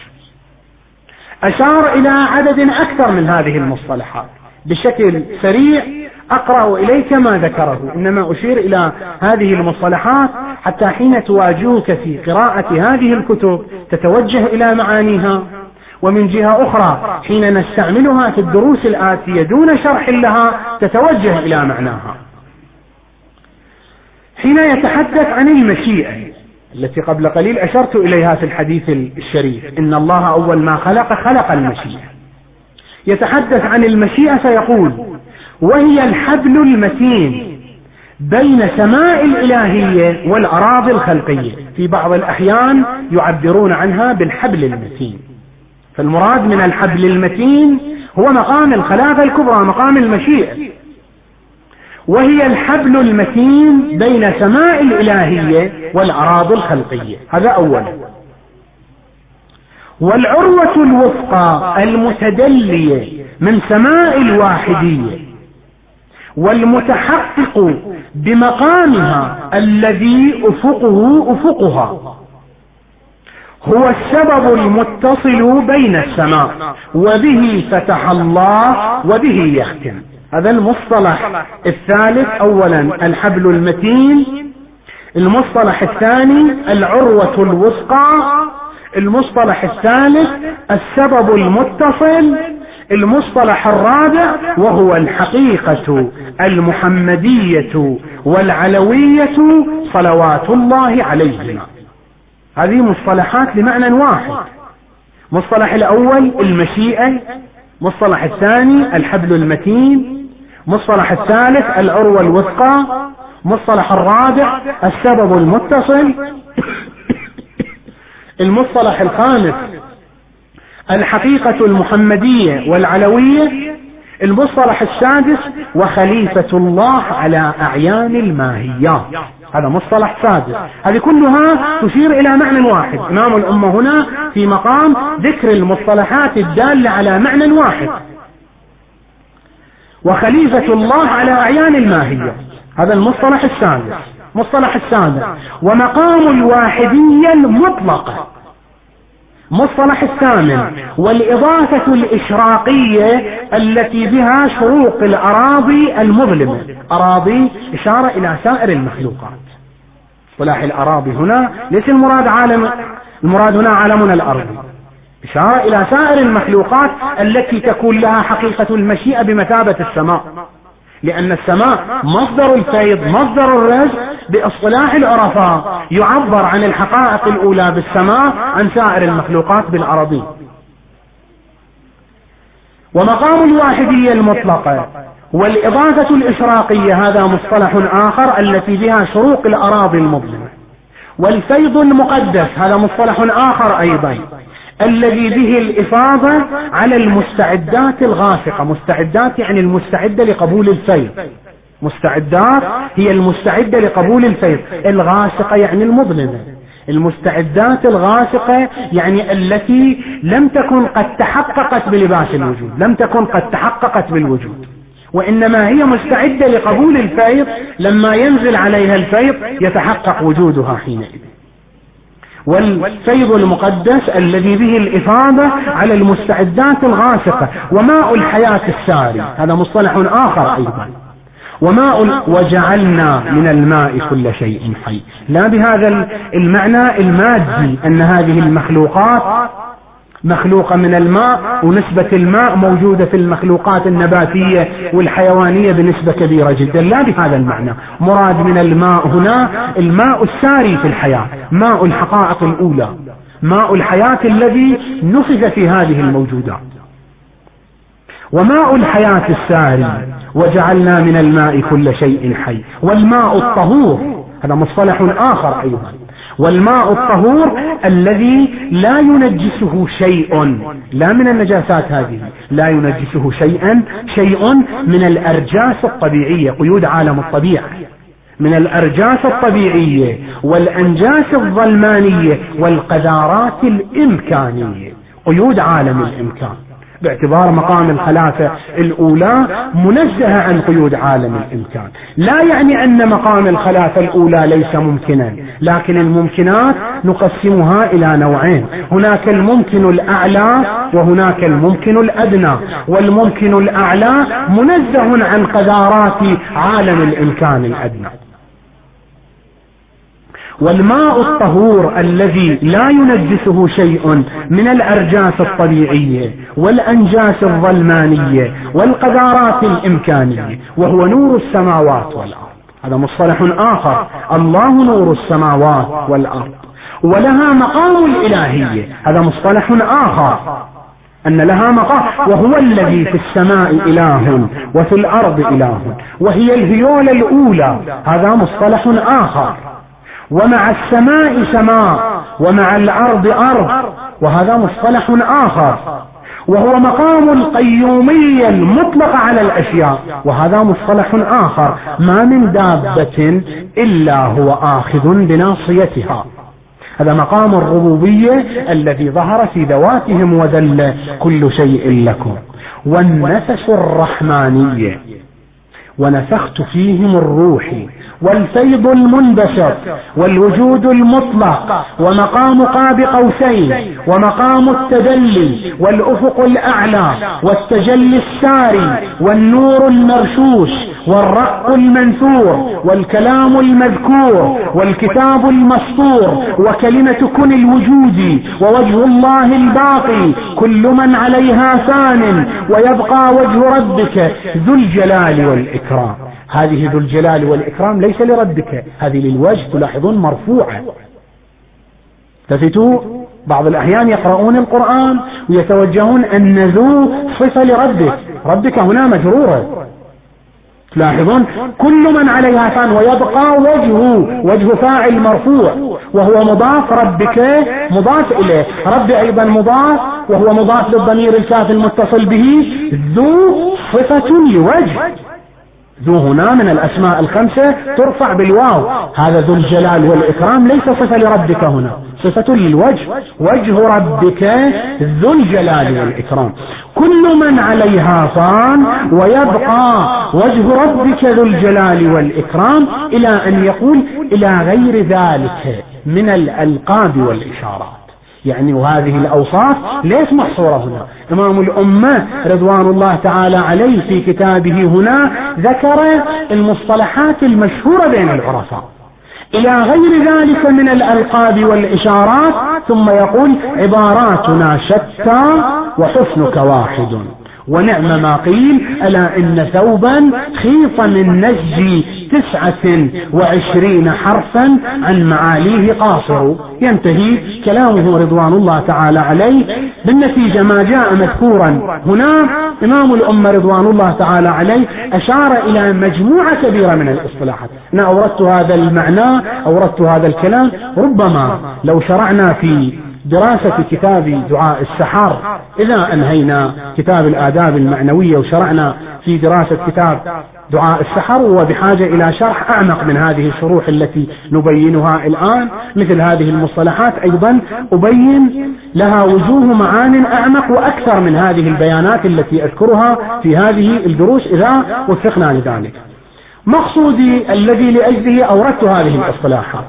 أشار إلى عدد أكثر من هذه المصطلحات. بشكل سريع أقرأ إليك ما ذكره، إنما أشير إلى هذه المصطلحات حتى حين تواجهك في قراءة هذه الكتب تتوجه إلى معانيها، ومن جهة أخرى حين نستعملها في الدروس الآتية دون شرح لها تتوجه إلى معناها. حين يتحدث عن المشيئة التي قبل قليل أشرت إليها في الحديث الشريف، إن الله أول ما خلق خلق المشيئة، يتحدث عن المشيئة فيقول: وهي الحبل المتين بين سماء الإلهية والأراضي الخلقية. في بعض الأحيان يعبرون عنها بالحبل المتين، فالمراد من الحبل المتين هو مقام الخلافة الكبرى، مقام المشيئة. وهي الحبل المتين بين سماء الإلهية والأراضي الخلقية، هذا أولا. والعروة الوثقى المتدلية من سماء الواحدية والمتحقق بمقامها الذي أفقه أفقها هو السبب المتصل بين السماء، وبه فتح الله وبه يختم. هذا المصطلح الثالث، أولا الحبل المتين، المصطلح الثاني العروة الوثقى، المصطلح الثالث السبب المتصل، المصطلح الرابع وهو الحقيقة المحمدية والعلوية صلوات الله عليهما. هذه مصطلحات لمعنى واحد. مصطلح الأول المشيئة، مصطلح الثاني الحبل المتين، مصطلح الثالث العروة الوثقى، مصطلح الرابع السبب المتصل، المصطلح الخامس الحقيقة المحمدية والعلوية، المصطلح السادس وخليفة الله على أعيان الماهيات، هذا مصطلح سادس. هذه كلها تشير إلى معنى واحد. إمام الأمة هنا في مقام ذكر المصطلحات الدالة على معنى واحد. وخليفة الله على أعيان الماهيات، هذا المصطلح السادس. مصطلح السادس ومقام الواحدية المطلقة، مصطلح الثامن والإضافة الإشراقية التي بها شروق الأراضي المظلمة. أراضي إشارة إلى سائر المخلوقات. اصطلاح الأراضي هنا ليس المراد عالم، المراد هنا عالمنا الأرضي، إشارة إلى سائر المخلوقات التي تكون لها حقيقة المشيئة بمثابة السماء، لأن السماء مصدر الفيض مصدر الرزق. باصطلاح العرفاء يعبر عن الحقائق الأولى بالسماء عن سائر المخلوقات بالأراضي. ومقام الواحدية المطلقة والإضافة الإشراقية هذا مصطلح آخر التي بها شروق الأراضي المظلمة. والفيض المقدس هذا مصطلح آخر أيضا الذي به الإفاضة على المستعدات الغاسقة. مستعدات يعني المستعدة لقبول الفيض، مستعدات هي المستعدة لقبول الفيض. الغاسقة يعني المظلمة. المستعدات الغاسقة يعني التي لم تكن قد تحققت بلباس الوجود، لم تكن قد تحققت بالوجود، وإنما هي مستعدة لقبول الفيض. لما ينزل عليها الفيض يتحقق وجودها حينئذ. والفيض المقدس الذي به الإفاضة على المستعدات الغاسقة. وماء الحياة الساري هذا مصطلح آخر أيضا. وماء وجعلنا من الماء كل شيء حي، لا بهذا المعنى المادي أن هذه المخلوقات مخلوقة من الماء ونسبة الماء موجودة في المخلوقات النباتية والحيوانية بنسبة كبيرة جدا، لا بهذا المعنى. مراد من الماء هنا الماء الساري في الحياة، ماء الحقائق الأولى، ماء الحياة الذي نفذ في هذه الموجودات. وماء الحياة الساري وجعلنا من الماء كل شيء حي. والماء الطهور هذا مصطلح آخر أيضا. والماء الطهور الذي لا ينجسه شيء، لا من النجاسات هذه، لا ينجسه شيئا شيء من الأرجاس الطبيعية، قيود عالم الطبيعة، من الأرجاس الطبيعية والأنجاس الظلمانية والقذارات الإمكانية، قيود عالم الإمكان، باعتبار مقام الخلافة الأولى منزهة عن قيود عالم الإمكان. لا يعني أن مقام الخلافة الأولى ليس ممكنا، لكن الممكنات نقسمها إلى نوعين: هناك الممكن الأعلى وهناك الممكن الأدنى. والممكن الأعلى منزه عن قذارات عالم الإمكان الأدنى. والماء الطهور الذي لا ينجسه شيء من الأرجاس الطبيعية والأنجاس الظلمانية والقذارات الإمكانية، وهو نور السماوات والأرض. هذا مصطلح آخر. الله نور السماوات والأرض. ولها مقام الإلهية، هذا مصطلح آخر، أن لها مقام، وهو الذي في السماء إله وفي الأرض إله، وهي الهيولة الأولى، هذا مصطلح آخر. ومع السماء سماء ومع الأرض أرض، وهذا مصطلح آخر. وهو مقام القيومية المطلقة على الأشياء، وهذا مصطلح آخر. ما من دابة إلا هو آخذ بناصيتها، هذا مقام الربوبية الذي ظهر في ذواتهم وذل كل شيء لكم. والنفس الرحمانية ونفخت فيهم الروح، والفيض المنبسط، والوجود المطلق، ومقام قاب قوسين، ومقام التدلي، والأفق الأعلى، والتجلي الساري، والنور المرشوش، والرق المنثور، والكلام المذكور، والكتاب المسطور، وكلمة كن الوجود، ووجه الله الباقي، كل من عليها فان، ويبقى وجه ربك ذو الجلال والإكرام. هذه ذو الجلال والإكرام ليس لربك، هذه للوجه، تلاحظون مرفوعة. تفتوا بعض الأحيان يقرؤون القرآن ويتوجهون أن ذو صفة لربك، ربك هنا مجرورة، تلاحظون كل من عليها فان، ويبقى وجهه، وجه فاعل مرفوع وهو مضاف، ربك مضاف إليه، رب أيضا مضاف وهو مضاف للضمير الكاف المتصل به، ذو صفة لوجه، ذو هنا من الأسماء الخمسة ترفع بالواو، هذا ذو الجلال والإكرام ليس صفة لربك هنا، صفة للوجه، وجه ربك ذو الجلال والإكرام. كل من عليها فان ويبقى وجه ربك ذو الجلال والإكرام، إلى أن يقول إلى غير ذلك من الألقاب والإشارات. يعني وهذه الأوصاف ليس محصورة هنا. إمام الأمة رضوان الله تعالى عليه في كتابه هنا ذكر المصطلحات المشهورة بين العرفاء إلى غير ذلك من الألقاب والإشارات، ثم يقول عباراتنا شتى وحسنك واحد، ونعم ما قيل ألا إن ثوبا خيط من نسج تسعة وعشرين حرفا عن معاليه قاصر. ينتهي كلامه رضوان الله تعالى عليه. بالنتيجة ما جاء مذكورا هنا إمام الأمة رضوان الله تعالى عليه أشار إلى مجموعة كبيرة من الاصطلاحات. أنا أوردت هذا المعنى، أوردت هذا الكلام، ربما لو شرعنا في دراسة كتاب دعاء السحر إذا أنهينا كتاب الآداب المعنوية وشرعنا في دراسة كتاب دعاء السحر، وبحاجة إلى شرح أعمق من هذه الشروح التي نبينها الآن، مثل هذه المصطلحات أيضا أبين لها وجوه معان أعمق وأكثر من هذه البيانات التي أذكرها في هذه الدروس إذا وفقنا لذلك. مقصودي الذي لأجله أوردت هذه الاصطلاحات،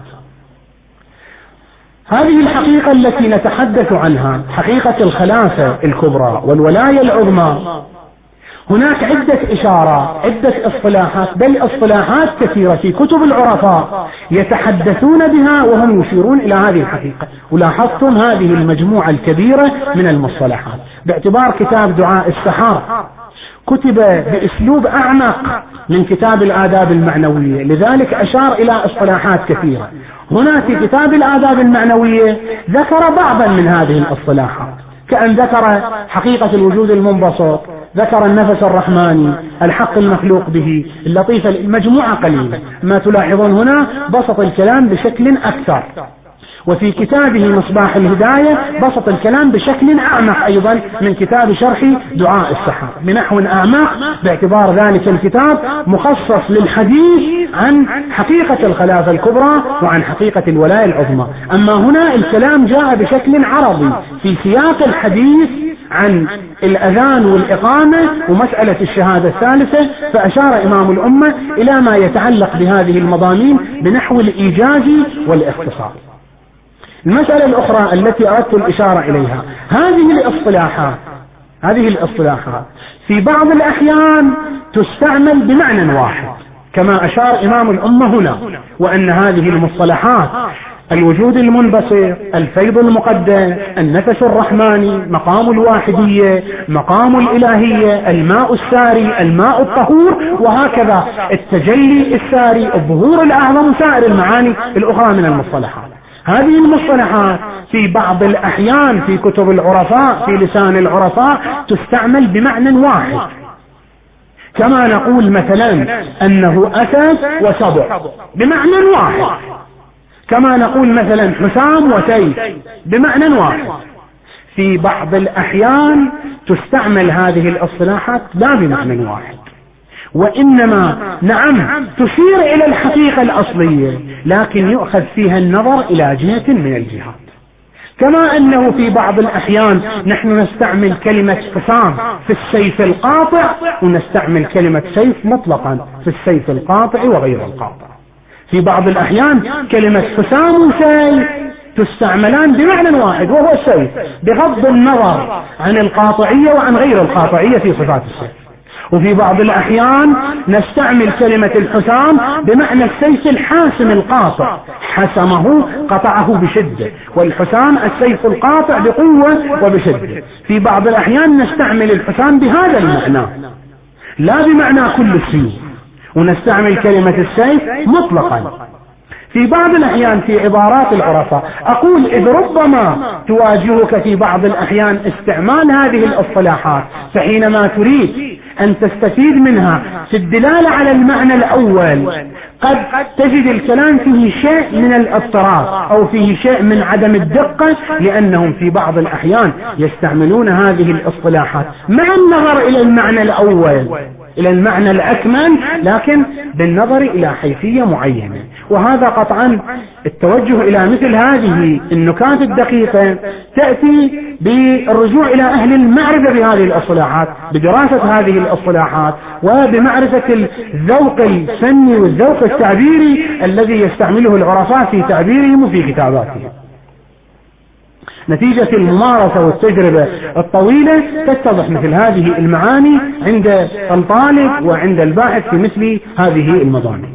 هذه الحقيقة التي نتحدث عنها، حقيقة الخلافة الكبرى والولاية العظمى، هناك عدة إشارات، عدة اصطلاحات، بل اصطلاحات كثيرة في كتب العرفاء يتحدثون بها وهم يشيرون إلى هذه الحقيقة. ولاحظتم هذه المجموعة الكبيرة من المصطلحات، باعتبار كتاب دعاء السحر كتب بأسلوب أعمق من كتاب الآداب المعنوية، لذلك أشار إلى اصطلاحات كثيرة. هنا في كتاب الآداب المعنوية ذكر بعضا من هذه الاصطلاحات، كأن ذكر حقيقة الوجود المنبسط، ذكر النفس الرحماني، الحق المخلوق به، اللطيفة، مجموعة قليلة. ما تلاحظون هنا بسط الكلام بشكل أكثر. وفي كتابه مصباح الهداية بسط الكلام بشكل أعمق أيضا من كتاب شرح دعاء السحر، بنحو أعمق، باعتبار ذلك الكتاب مخصص للحديث عن حقيقة الخلافة الكبرى وعن حقيقة الولاية العظمى. أما هنا الكلام جاء بشكل عرضي في سياق الحديث عن الأذان والإقامة ومسألة الشهادة الثالثة، فأشار إمام الأمة إلى ما يتعلق بهذه المضامين بنحو الإيجاز والاختصار. المسألة الأخرى التي أردت الإشارة إليها، هذه الاصطلاحات هذه الاصطلاحات في بعض الأحيان تستعمل بمعنى واحد كما أشار إمام الأمة هنا، وأن هذه المصطلحات الوجود المنبسط، الفيض المقدس، النفس الرحماني، مقام الواحدية، مقام الإلهية، الماء الساري، الماء الطهور، وهكذا التجلي الساري، الظهور الأعظم، سائر المعاني الأخرى من المصطلحات. هذه المصطلحات في بعض الأحيان في كتب العرفاء في لسان العرفاء تستعمل بمعنى واحد، كما نقول مثلا أنه أسد وسبع بمعنى واحد، كما نقول مثلا حسام وسيف بمعنى واحد. في بعض الأحيان تستعمل هذه الاصطلاحات لا بمعنى واحد، وإنما نعم تشير إلى الحقيقة الأصلية، لكن يؤخذ فيها النظر إلى جهة من الجهات. كما أنه في بعض الأحيان نحن نستعمل كلمة حسام في السيف القاطع، ونستعمل كلمة سيف مطلقا في السيف القاطع وغير القاطع. في بعض الأحيان كلمة حسام وسيف تستعملان بمعنى واحد وهو السيف، بغض النظر عن القاطعية وعن غير القاطعية في صفات السيف. وفي بعض الأحيان نستعمل كلمة الحسام بمعنى السيف الحاسم القاطع، حسمه قطعه بشدة، والحسام السيف القاطع بقوة وبشدة. في بعض الأحيان نستعمل الحسام بهذا المعنى لا بمعنى كل السيوف، ونستعمل كلمة السيف مطلقا. في بعض الأحيان في عبارات العرفاء أقول إذ ربما تواجهك في بعض الأحيان استعمال هذه الاصطلاحات، فحينما تريد أن تستفيد منها في الدلالة على المعنى الأول قد تجد الكلام فيه شيء من الاضطراب أو فيه شيء من عدم الدقة، لأنهم في بعض الأحيان يستعملون هذه الاصطلاحات مع النظر إلى المعنى الأول، إلى المعنى الأكمل، لكن بالنظر إلى حيثية معينة. وهذا قطعا التوجه إلى مثل هذه النكات الدقيقة تأتي بالرجوع إلى أهل المعرفة بهذه الاصطلاحات، بدراسة هذه الاصطلاحات وبمعرفة الذوق الفني والذوق التعبيري الذي يستعمله العرفاء في تعبيرهم وفي كتاباتهم. نتيجة الممارسة والتجربة الطويلة تتضح مثل هذه المعاني عند الطالب وعند الباحث في مثل هذه المضامين.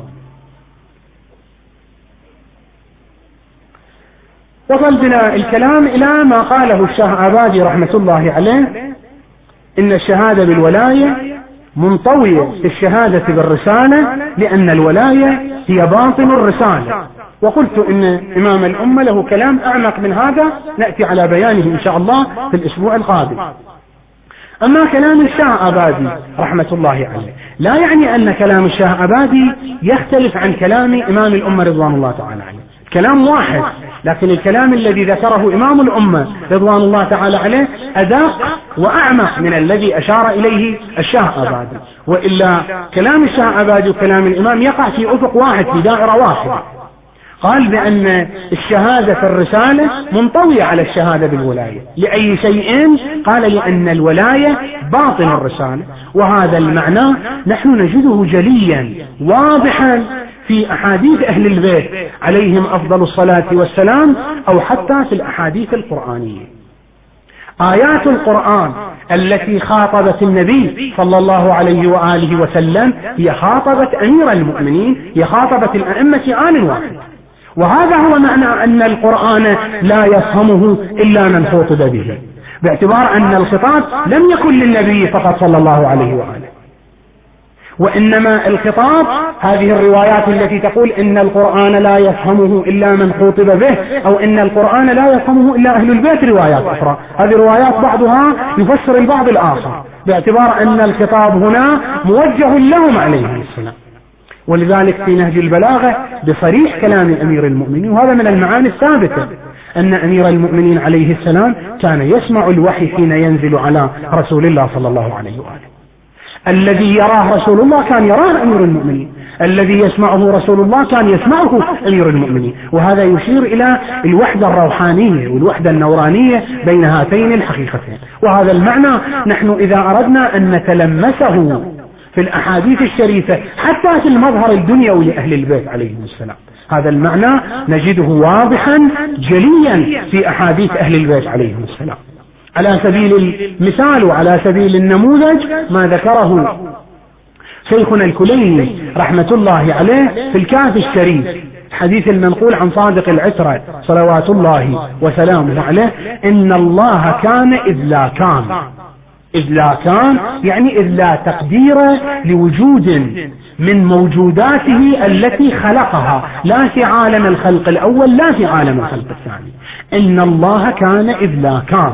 وصل بنا الكلام إلى ما قاله الشاه عبادي رحمة الله عليه، إن الشهادة بالولاية منطوية في الشهادة بالرسالة، لأن الولاية هي باطن الرسالة. وقلت إن إمام الأمة له كلام أعمق من هذا نأتي على بيانه إن شاء الله في الأسبوع القادم. أما كلام الشاه عبادي رحمة الله عليه لا يعني أن كلام الشاه عبادي يختلف عن كلام إمام الأمة رضوان الله تعالى عليه، كلام واحد، لكن الكلام الذي ذكره إمام الأمة رضوان الله تعالى عليه أدق وأعمق من الذي أشار إليه الشاه عبادي. وإلا كلام الشاه عبادي وكلام الإمام يقع في أفق واحد، في دائرة واحدة. قال بأن الشهادة في الرسالة منطوية على الشهادة بالولاية. لأي شيء؟ قال لأن الولاية باطن الرسالة. وهذا المعنى نحن نجده جليا واضحا في أحاديث أهل البيت عليهم أفضل الصلاة والسلام، أو حتى في الأحاديث القرآنية. آيات القرآن التي خاطبت النبي صلى الله عليه وآله وسلم هي خاطبت أمير المؤمنين، هي خاطبت الأئمة آن واحد. وهذا هو معنى أن القرآن لا يفهمه إلا من خاطب به، باعتبار أن الخطاب لم يكن للنبي فقط صلى الله عليه وآله، وإنما الخطاب هذه الروايات التي تقول إن القرآن لا يفهمه إلا من خاطب به، أو إن القرآن لا يفهمه إلا أهل البيت، روايات أخرى. هذه روايات بعضها يفسر البعض الآخر، باعتبار أن الخطاب هنا موجه لهم عليه السلام. ولذلك في نهج البلاغة بصريح كلام أمير المؤمنين، وهذا من المعاني الثابتة، أن أمير المؤمنين عليه السلام كان يسمع الوحي حين ينزل على رسول الله صلى الله عليه وآله. الذي يراه رسول الله كان يراه أمير المؤمنين، الذي يسمعه رسول الله كان يسمعه أمير المؤمنين. وهذا يشير إلى الوحدة الروحانية والوحدة النورانية بين هاتين الحقيقتين. وهذا المعنى نحن إذا أردنا أن نتلمسه في الأحاديث الشريفة حتى في المظهر الدنيوي لأهل البيت عليهم السلام، هذا المعنى نجده واضحا جليا في أحاديث أهل البيت عليهم السلام. على سبيل المثال وعلى سبيل النموذج ما ذكره شيخنا الكليني رحمة الله عليه في الكافي الشريف، حديث المنقول عن صادق العترة صلوات الله وسلامه عليه، إن الله كان إذ لا كان. إذ لا كان يعني إذ لا تقدير لوجود من موجوداته التي خلقها، لا في عالم الخلق الأول لا في عالم الخلق الثاني. إن الله كان إذ لا كان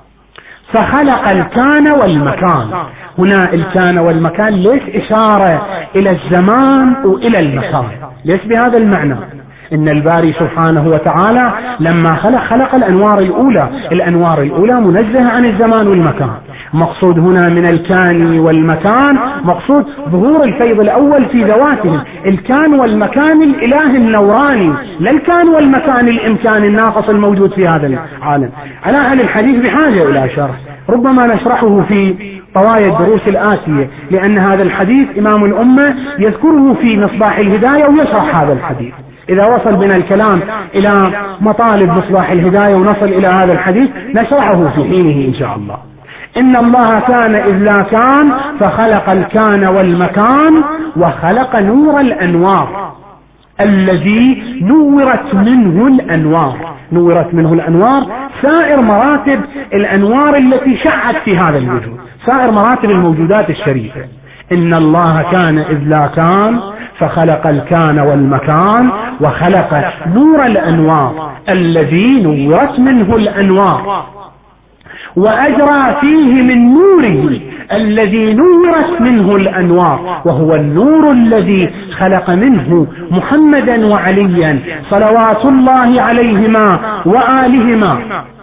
فخلق الكان والمكان. هنا الكان والمكان ليس إشارة إلى الزمان وإلى المكان، ليس بهذا المعنى. إن الباري سبحانه وتعالى لما خلق خلق الأنوار الأولى، الأنوار الأولى منزهة عن الزمان والمكان. مقصود هنا من الكان والمكان مقصود ظهور الفيض الأول في ذواتهم، الكان والمكان الإله النوراني، لا الكان والمكان الإمكان الناقص الموجود في هذا العالم. على أهل الحديث بحاجة إلى شرح، ربما نشرحه في طوايا الدروس الآتية، لأن هذا الحديث إمام الأمة يذكره في مصباح الهداية ويشرح هذا الحديث. إذا وصل بنا الكلام إلى مطالب مصباح الهداية ونصل إلى هذا الحديث نشرحه في حينه إن شاء الله. إن الله كان إذ لا كان فخلق الكان والمكان وخلق نور الأنوار الذي نورت منه الأنوار. نورت منه الأنوار سائر مراتب الأنوار التي شعت في هذا الوجود، سائر مراتب الموجودات الشريفة. إن الله كان إذ لا كان فخلق الكان والمكان وخلق نور الأنوار الذي نورت منه الأنوار وأجرى فيه من نوره الذي نورت منه الأنوار، وهو النور الذي خلق منه محمدا وعليا صلوات الله عليهما وآلهما،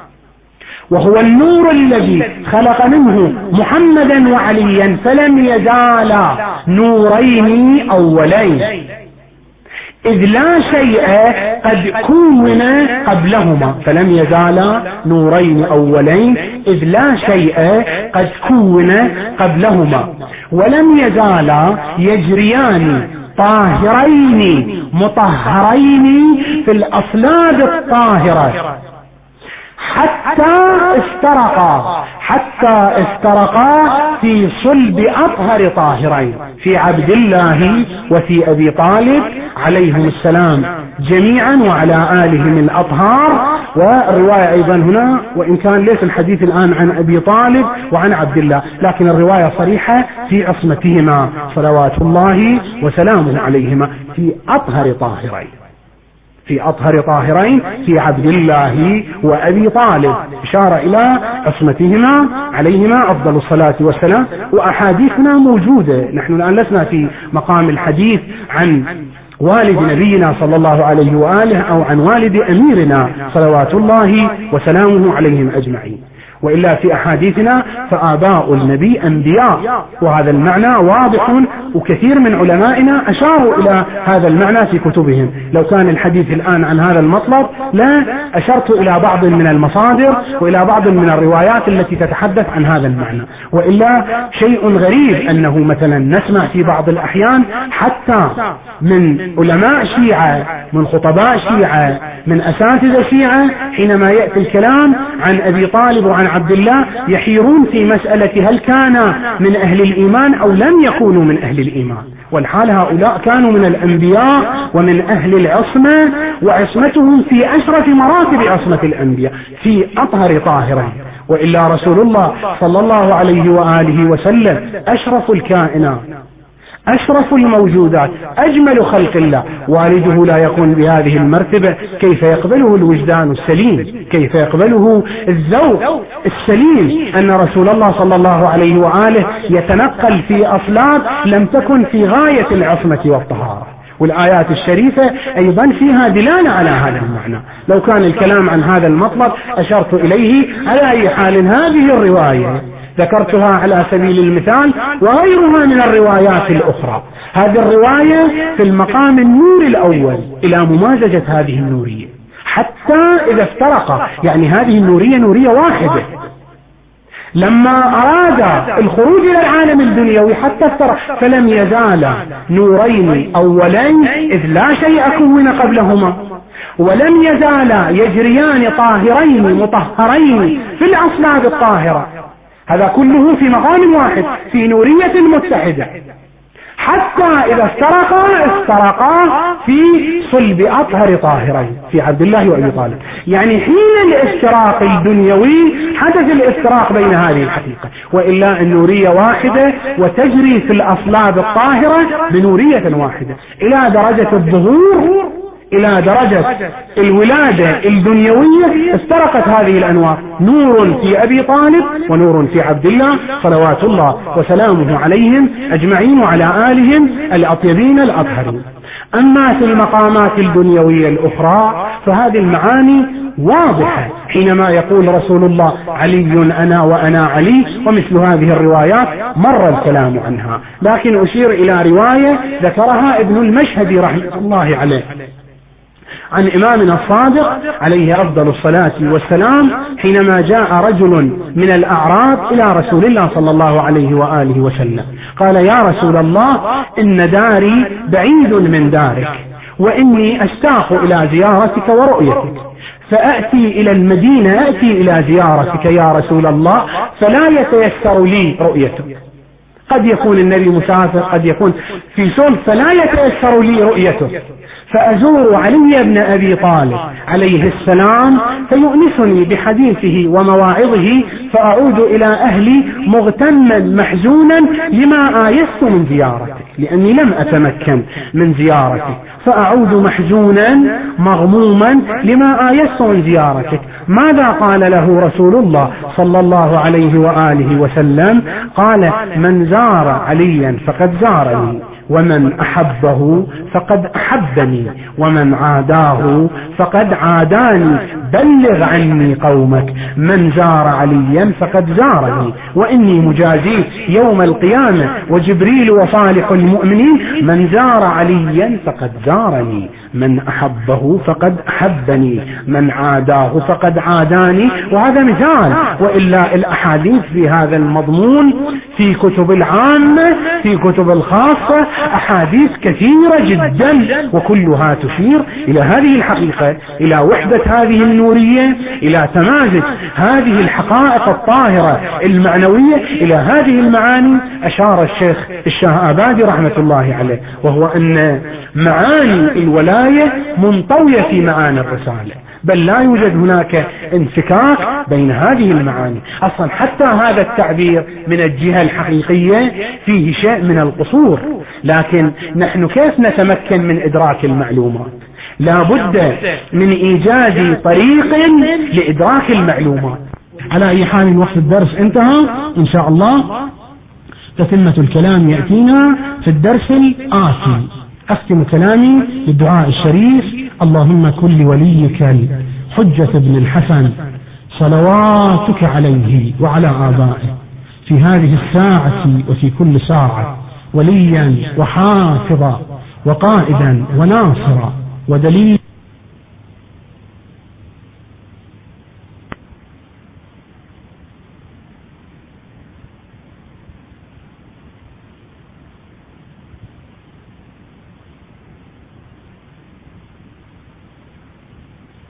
وهو النور الذي خلق منه محمدا وعليا، فلم يزالا نورين أولين، إذ لا شيء قد كون قبلهما. فلم يزالا نورين أولين إذ لا شيء قد كون قبلهما، ولم يزالا يجريان طاهرين مطهرين في الأصلاب الطاهرة حتى افترقا حتى افترقا في صلب أطهر طاهرين، في عبد الله وفي أبي طالب عليهم السلام جميعا وعلى آلهم الأطهار. والرواية أيضا هنا، وإن كان ليس الحديث الآن عن أبي طالب وعن عبد الله، لكن الرواية صريحة في عصمتهما صلوات الله وسلامه عليهما في أطهر طاهرين، في أطهر طاهرين في عبد الله وأبي طالب، إشارة إلى عصمتهما عليهما أفضل الصلاة والسلام. وأحاديثنا موجودة، نحن الآن لسنا في مقام الحديث عن والد نبينا صلى الله عليه وآله أو عن والد أميرنا صلوات الله وسلامه عليهم أجمعين، وإلا في أحاديثنا فآباء النبي أنبياء، وهذا المعنى واضح، وكثير من علمائنا أشاروا إلى هذا المعنى في كتبهم. لو كان الحديث الآن عن هذا المطلب لا أشرت إلى بعض من المصادر وإلى بعض من الروايات التي تتحدث عن هذا المعنى. وإلا شيء غريب أنه مثلا نسمع في بعض الأحيان حتى من علماء شيعة، من خطباء شيعة، من أساتذة شيعة، حينما يأتي الكلام عن أبي طالب وعن عبد الله يحيرون في مسألة هل كان من أهل الإيمان أو لم يكونوا من أهل الإيمان، والحال هؤلاء كانوا من الأنبياء ومن أهل العصمة، وعصمتهم في أشرف مراتب عصمة الأنبياء في أطهر طاهرين. وإلا رسول الله صلى الله عليه وآله وسلم أشرف الكائنات، أشرف الموجودات، أجمل خلق الله، والده لا يكون بهذه المرتبة، كيف يقبله الوجدان السليم؟ كيف يقبله الذوق السليم أن رسول الله صلى الله عليه وآله يتنقل في أصلاب لم تكن في غاية العصمة والطهارة؟ والآيات الشريفة أيضا فيها دلالة على هذا المعنى. لو كان الكلام عن هذا المطلب أشرت إليه. على أي حال هذه الرواية ذكرتها على سبيل المثال، وغيرها من الروايات الأخرى. هذه الرواية في المقام النور الأول إلى ممازجة هذه النورية حتى إذا افترق، يعني هذه النورية نورية واحدة، لما أراد الخروج إلى العالم الدنيوي حتى افترق، فلم يزال نورين أولين إذ لا شيء كون قبلهما، ولم يزالا يجريان طاهرين مطهرين في الأصلاب الطاهرة. هذا كله في مقام واحد في نورية متحدة، حتى إذا افترقا افترقا في صلب أطهر طاهرين في عبد الله وأبي طالب. يعني حين الافتراق الدنيوي حدث الافتراق بين هذه الحقيقة، وإلا النورية واحدة وتجري في الأصلاب الطاهرة بنورية واحدة إلى درجة الظهور، إلى درجة الولادة الدنيوية افترقت هذه الأنوار، نور في أبي طالب ونور في عبد الله صلوات الله وسلامه عليهم أجمعين وعلى آلهم الأطيبين الأطهرين. أما في المقامات الدنيوية الأخرى فهذه المعاني واضحة، حينما يقول رسول الله علي أنا وأنا علي، ومثل هذه الروايات مر الكلام عنها. لكن أشير إلى رواية ذكرها ابن المشهدي رحمة الله عليه عن إمامنا الصادق عليه أفضل الصلاة والسلام، حينما جاء رجل من الأعراب إلى رسول الله صلى الله عليه وآله وسلم قال: يا رسول الله، إن داري بعيد من دارك، وإني أشتاق إلى زيارتك ورؤيتك، فأتي إلى المدينة، أتي إلى زيارتك يا رسول الله، فلا يتيسر لي رؤيتك. قد يكون النبي مسافر، قد يكون في سلف، فلا يتيسر لي رؤيته، فأزور علي بن أبي طالب عليه السلام فيؤنسني بحديثه ومواعظه، فأعود إلى أهلي مغتما محزونا لما آيست من زيارتك، لأني لم أتمكن من زيارتك، فأعود محزونا مغموما لما آيست من زيارتك. ماذا قال له رسول الله صلى الله عليه وآله وسلم؟ قال: من زار عليا فقد زارني، ومن أحبه فقد أحبني، ومن عاداه فقد عاداني، بلغ عني قومك، من زار عليا فقد زارني وإني مجازيه يوم القيامة وجبريل وصالح المؤمنين، من زار عليا فقد زارني، من أحبه فقد أحبني، من عاداه فقد عاداني. وهذا مثال، وإلا الأحاديث في هذا المضمون في كتب العامة في كتب الخاصة أحاديث كثيرة جدا، وكلها تشير إلى هذه الحقيقة، إلى وحدة هذه النورية، إلى تمازج هذه الحقائق الطاهرة المعنوية، إلى هذه المعاني. أشار الشيخ الشاه آبادي رحمة الله عليه، وهو أن معاني الولاية منطوية في معاني الرسالة، بل لا يوجد هناك انفكاك بين هذه المعاني. أصلا حتى هذا التعبير من الجهة الحقيقية فيه شيء من القصور، لكن نحن كيف نتمكن من إدراك المعلومات؟ لا بد من إيجاد طريق لإدراك المعلومات. على أي حال وقت الدرس انتهى، إن شاء الله تتمة الكلام يأتينا في الدرس الآتي. أختم كلامي بالدعاء الشريف: اللهم كن لوليك الحجة بن الحسن صلواتك عليه وعلى آبائه في هذه الساعة وفي كل ساعة وليا وحافظا وقائدا وناصرا ودليلا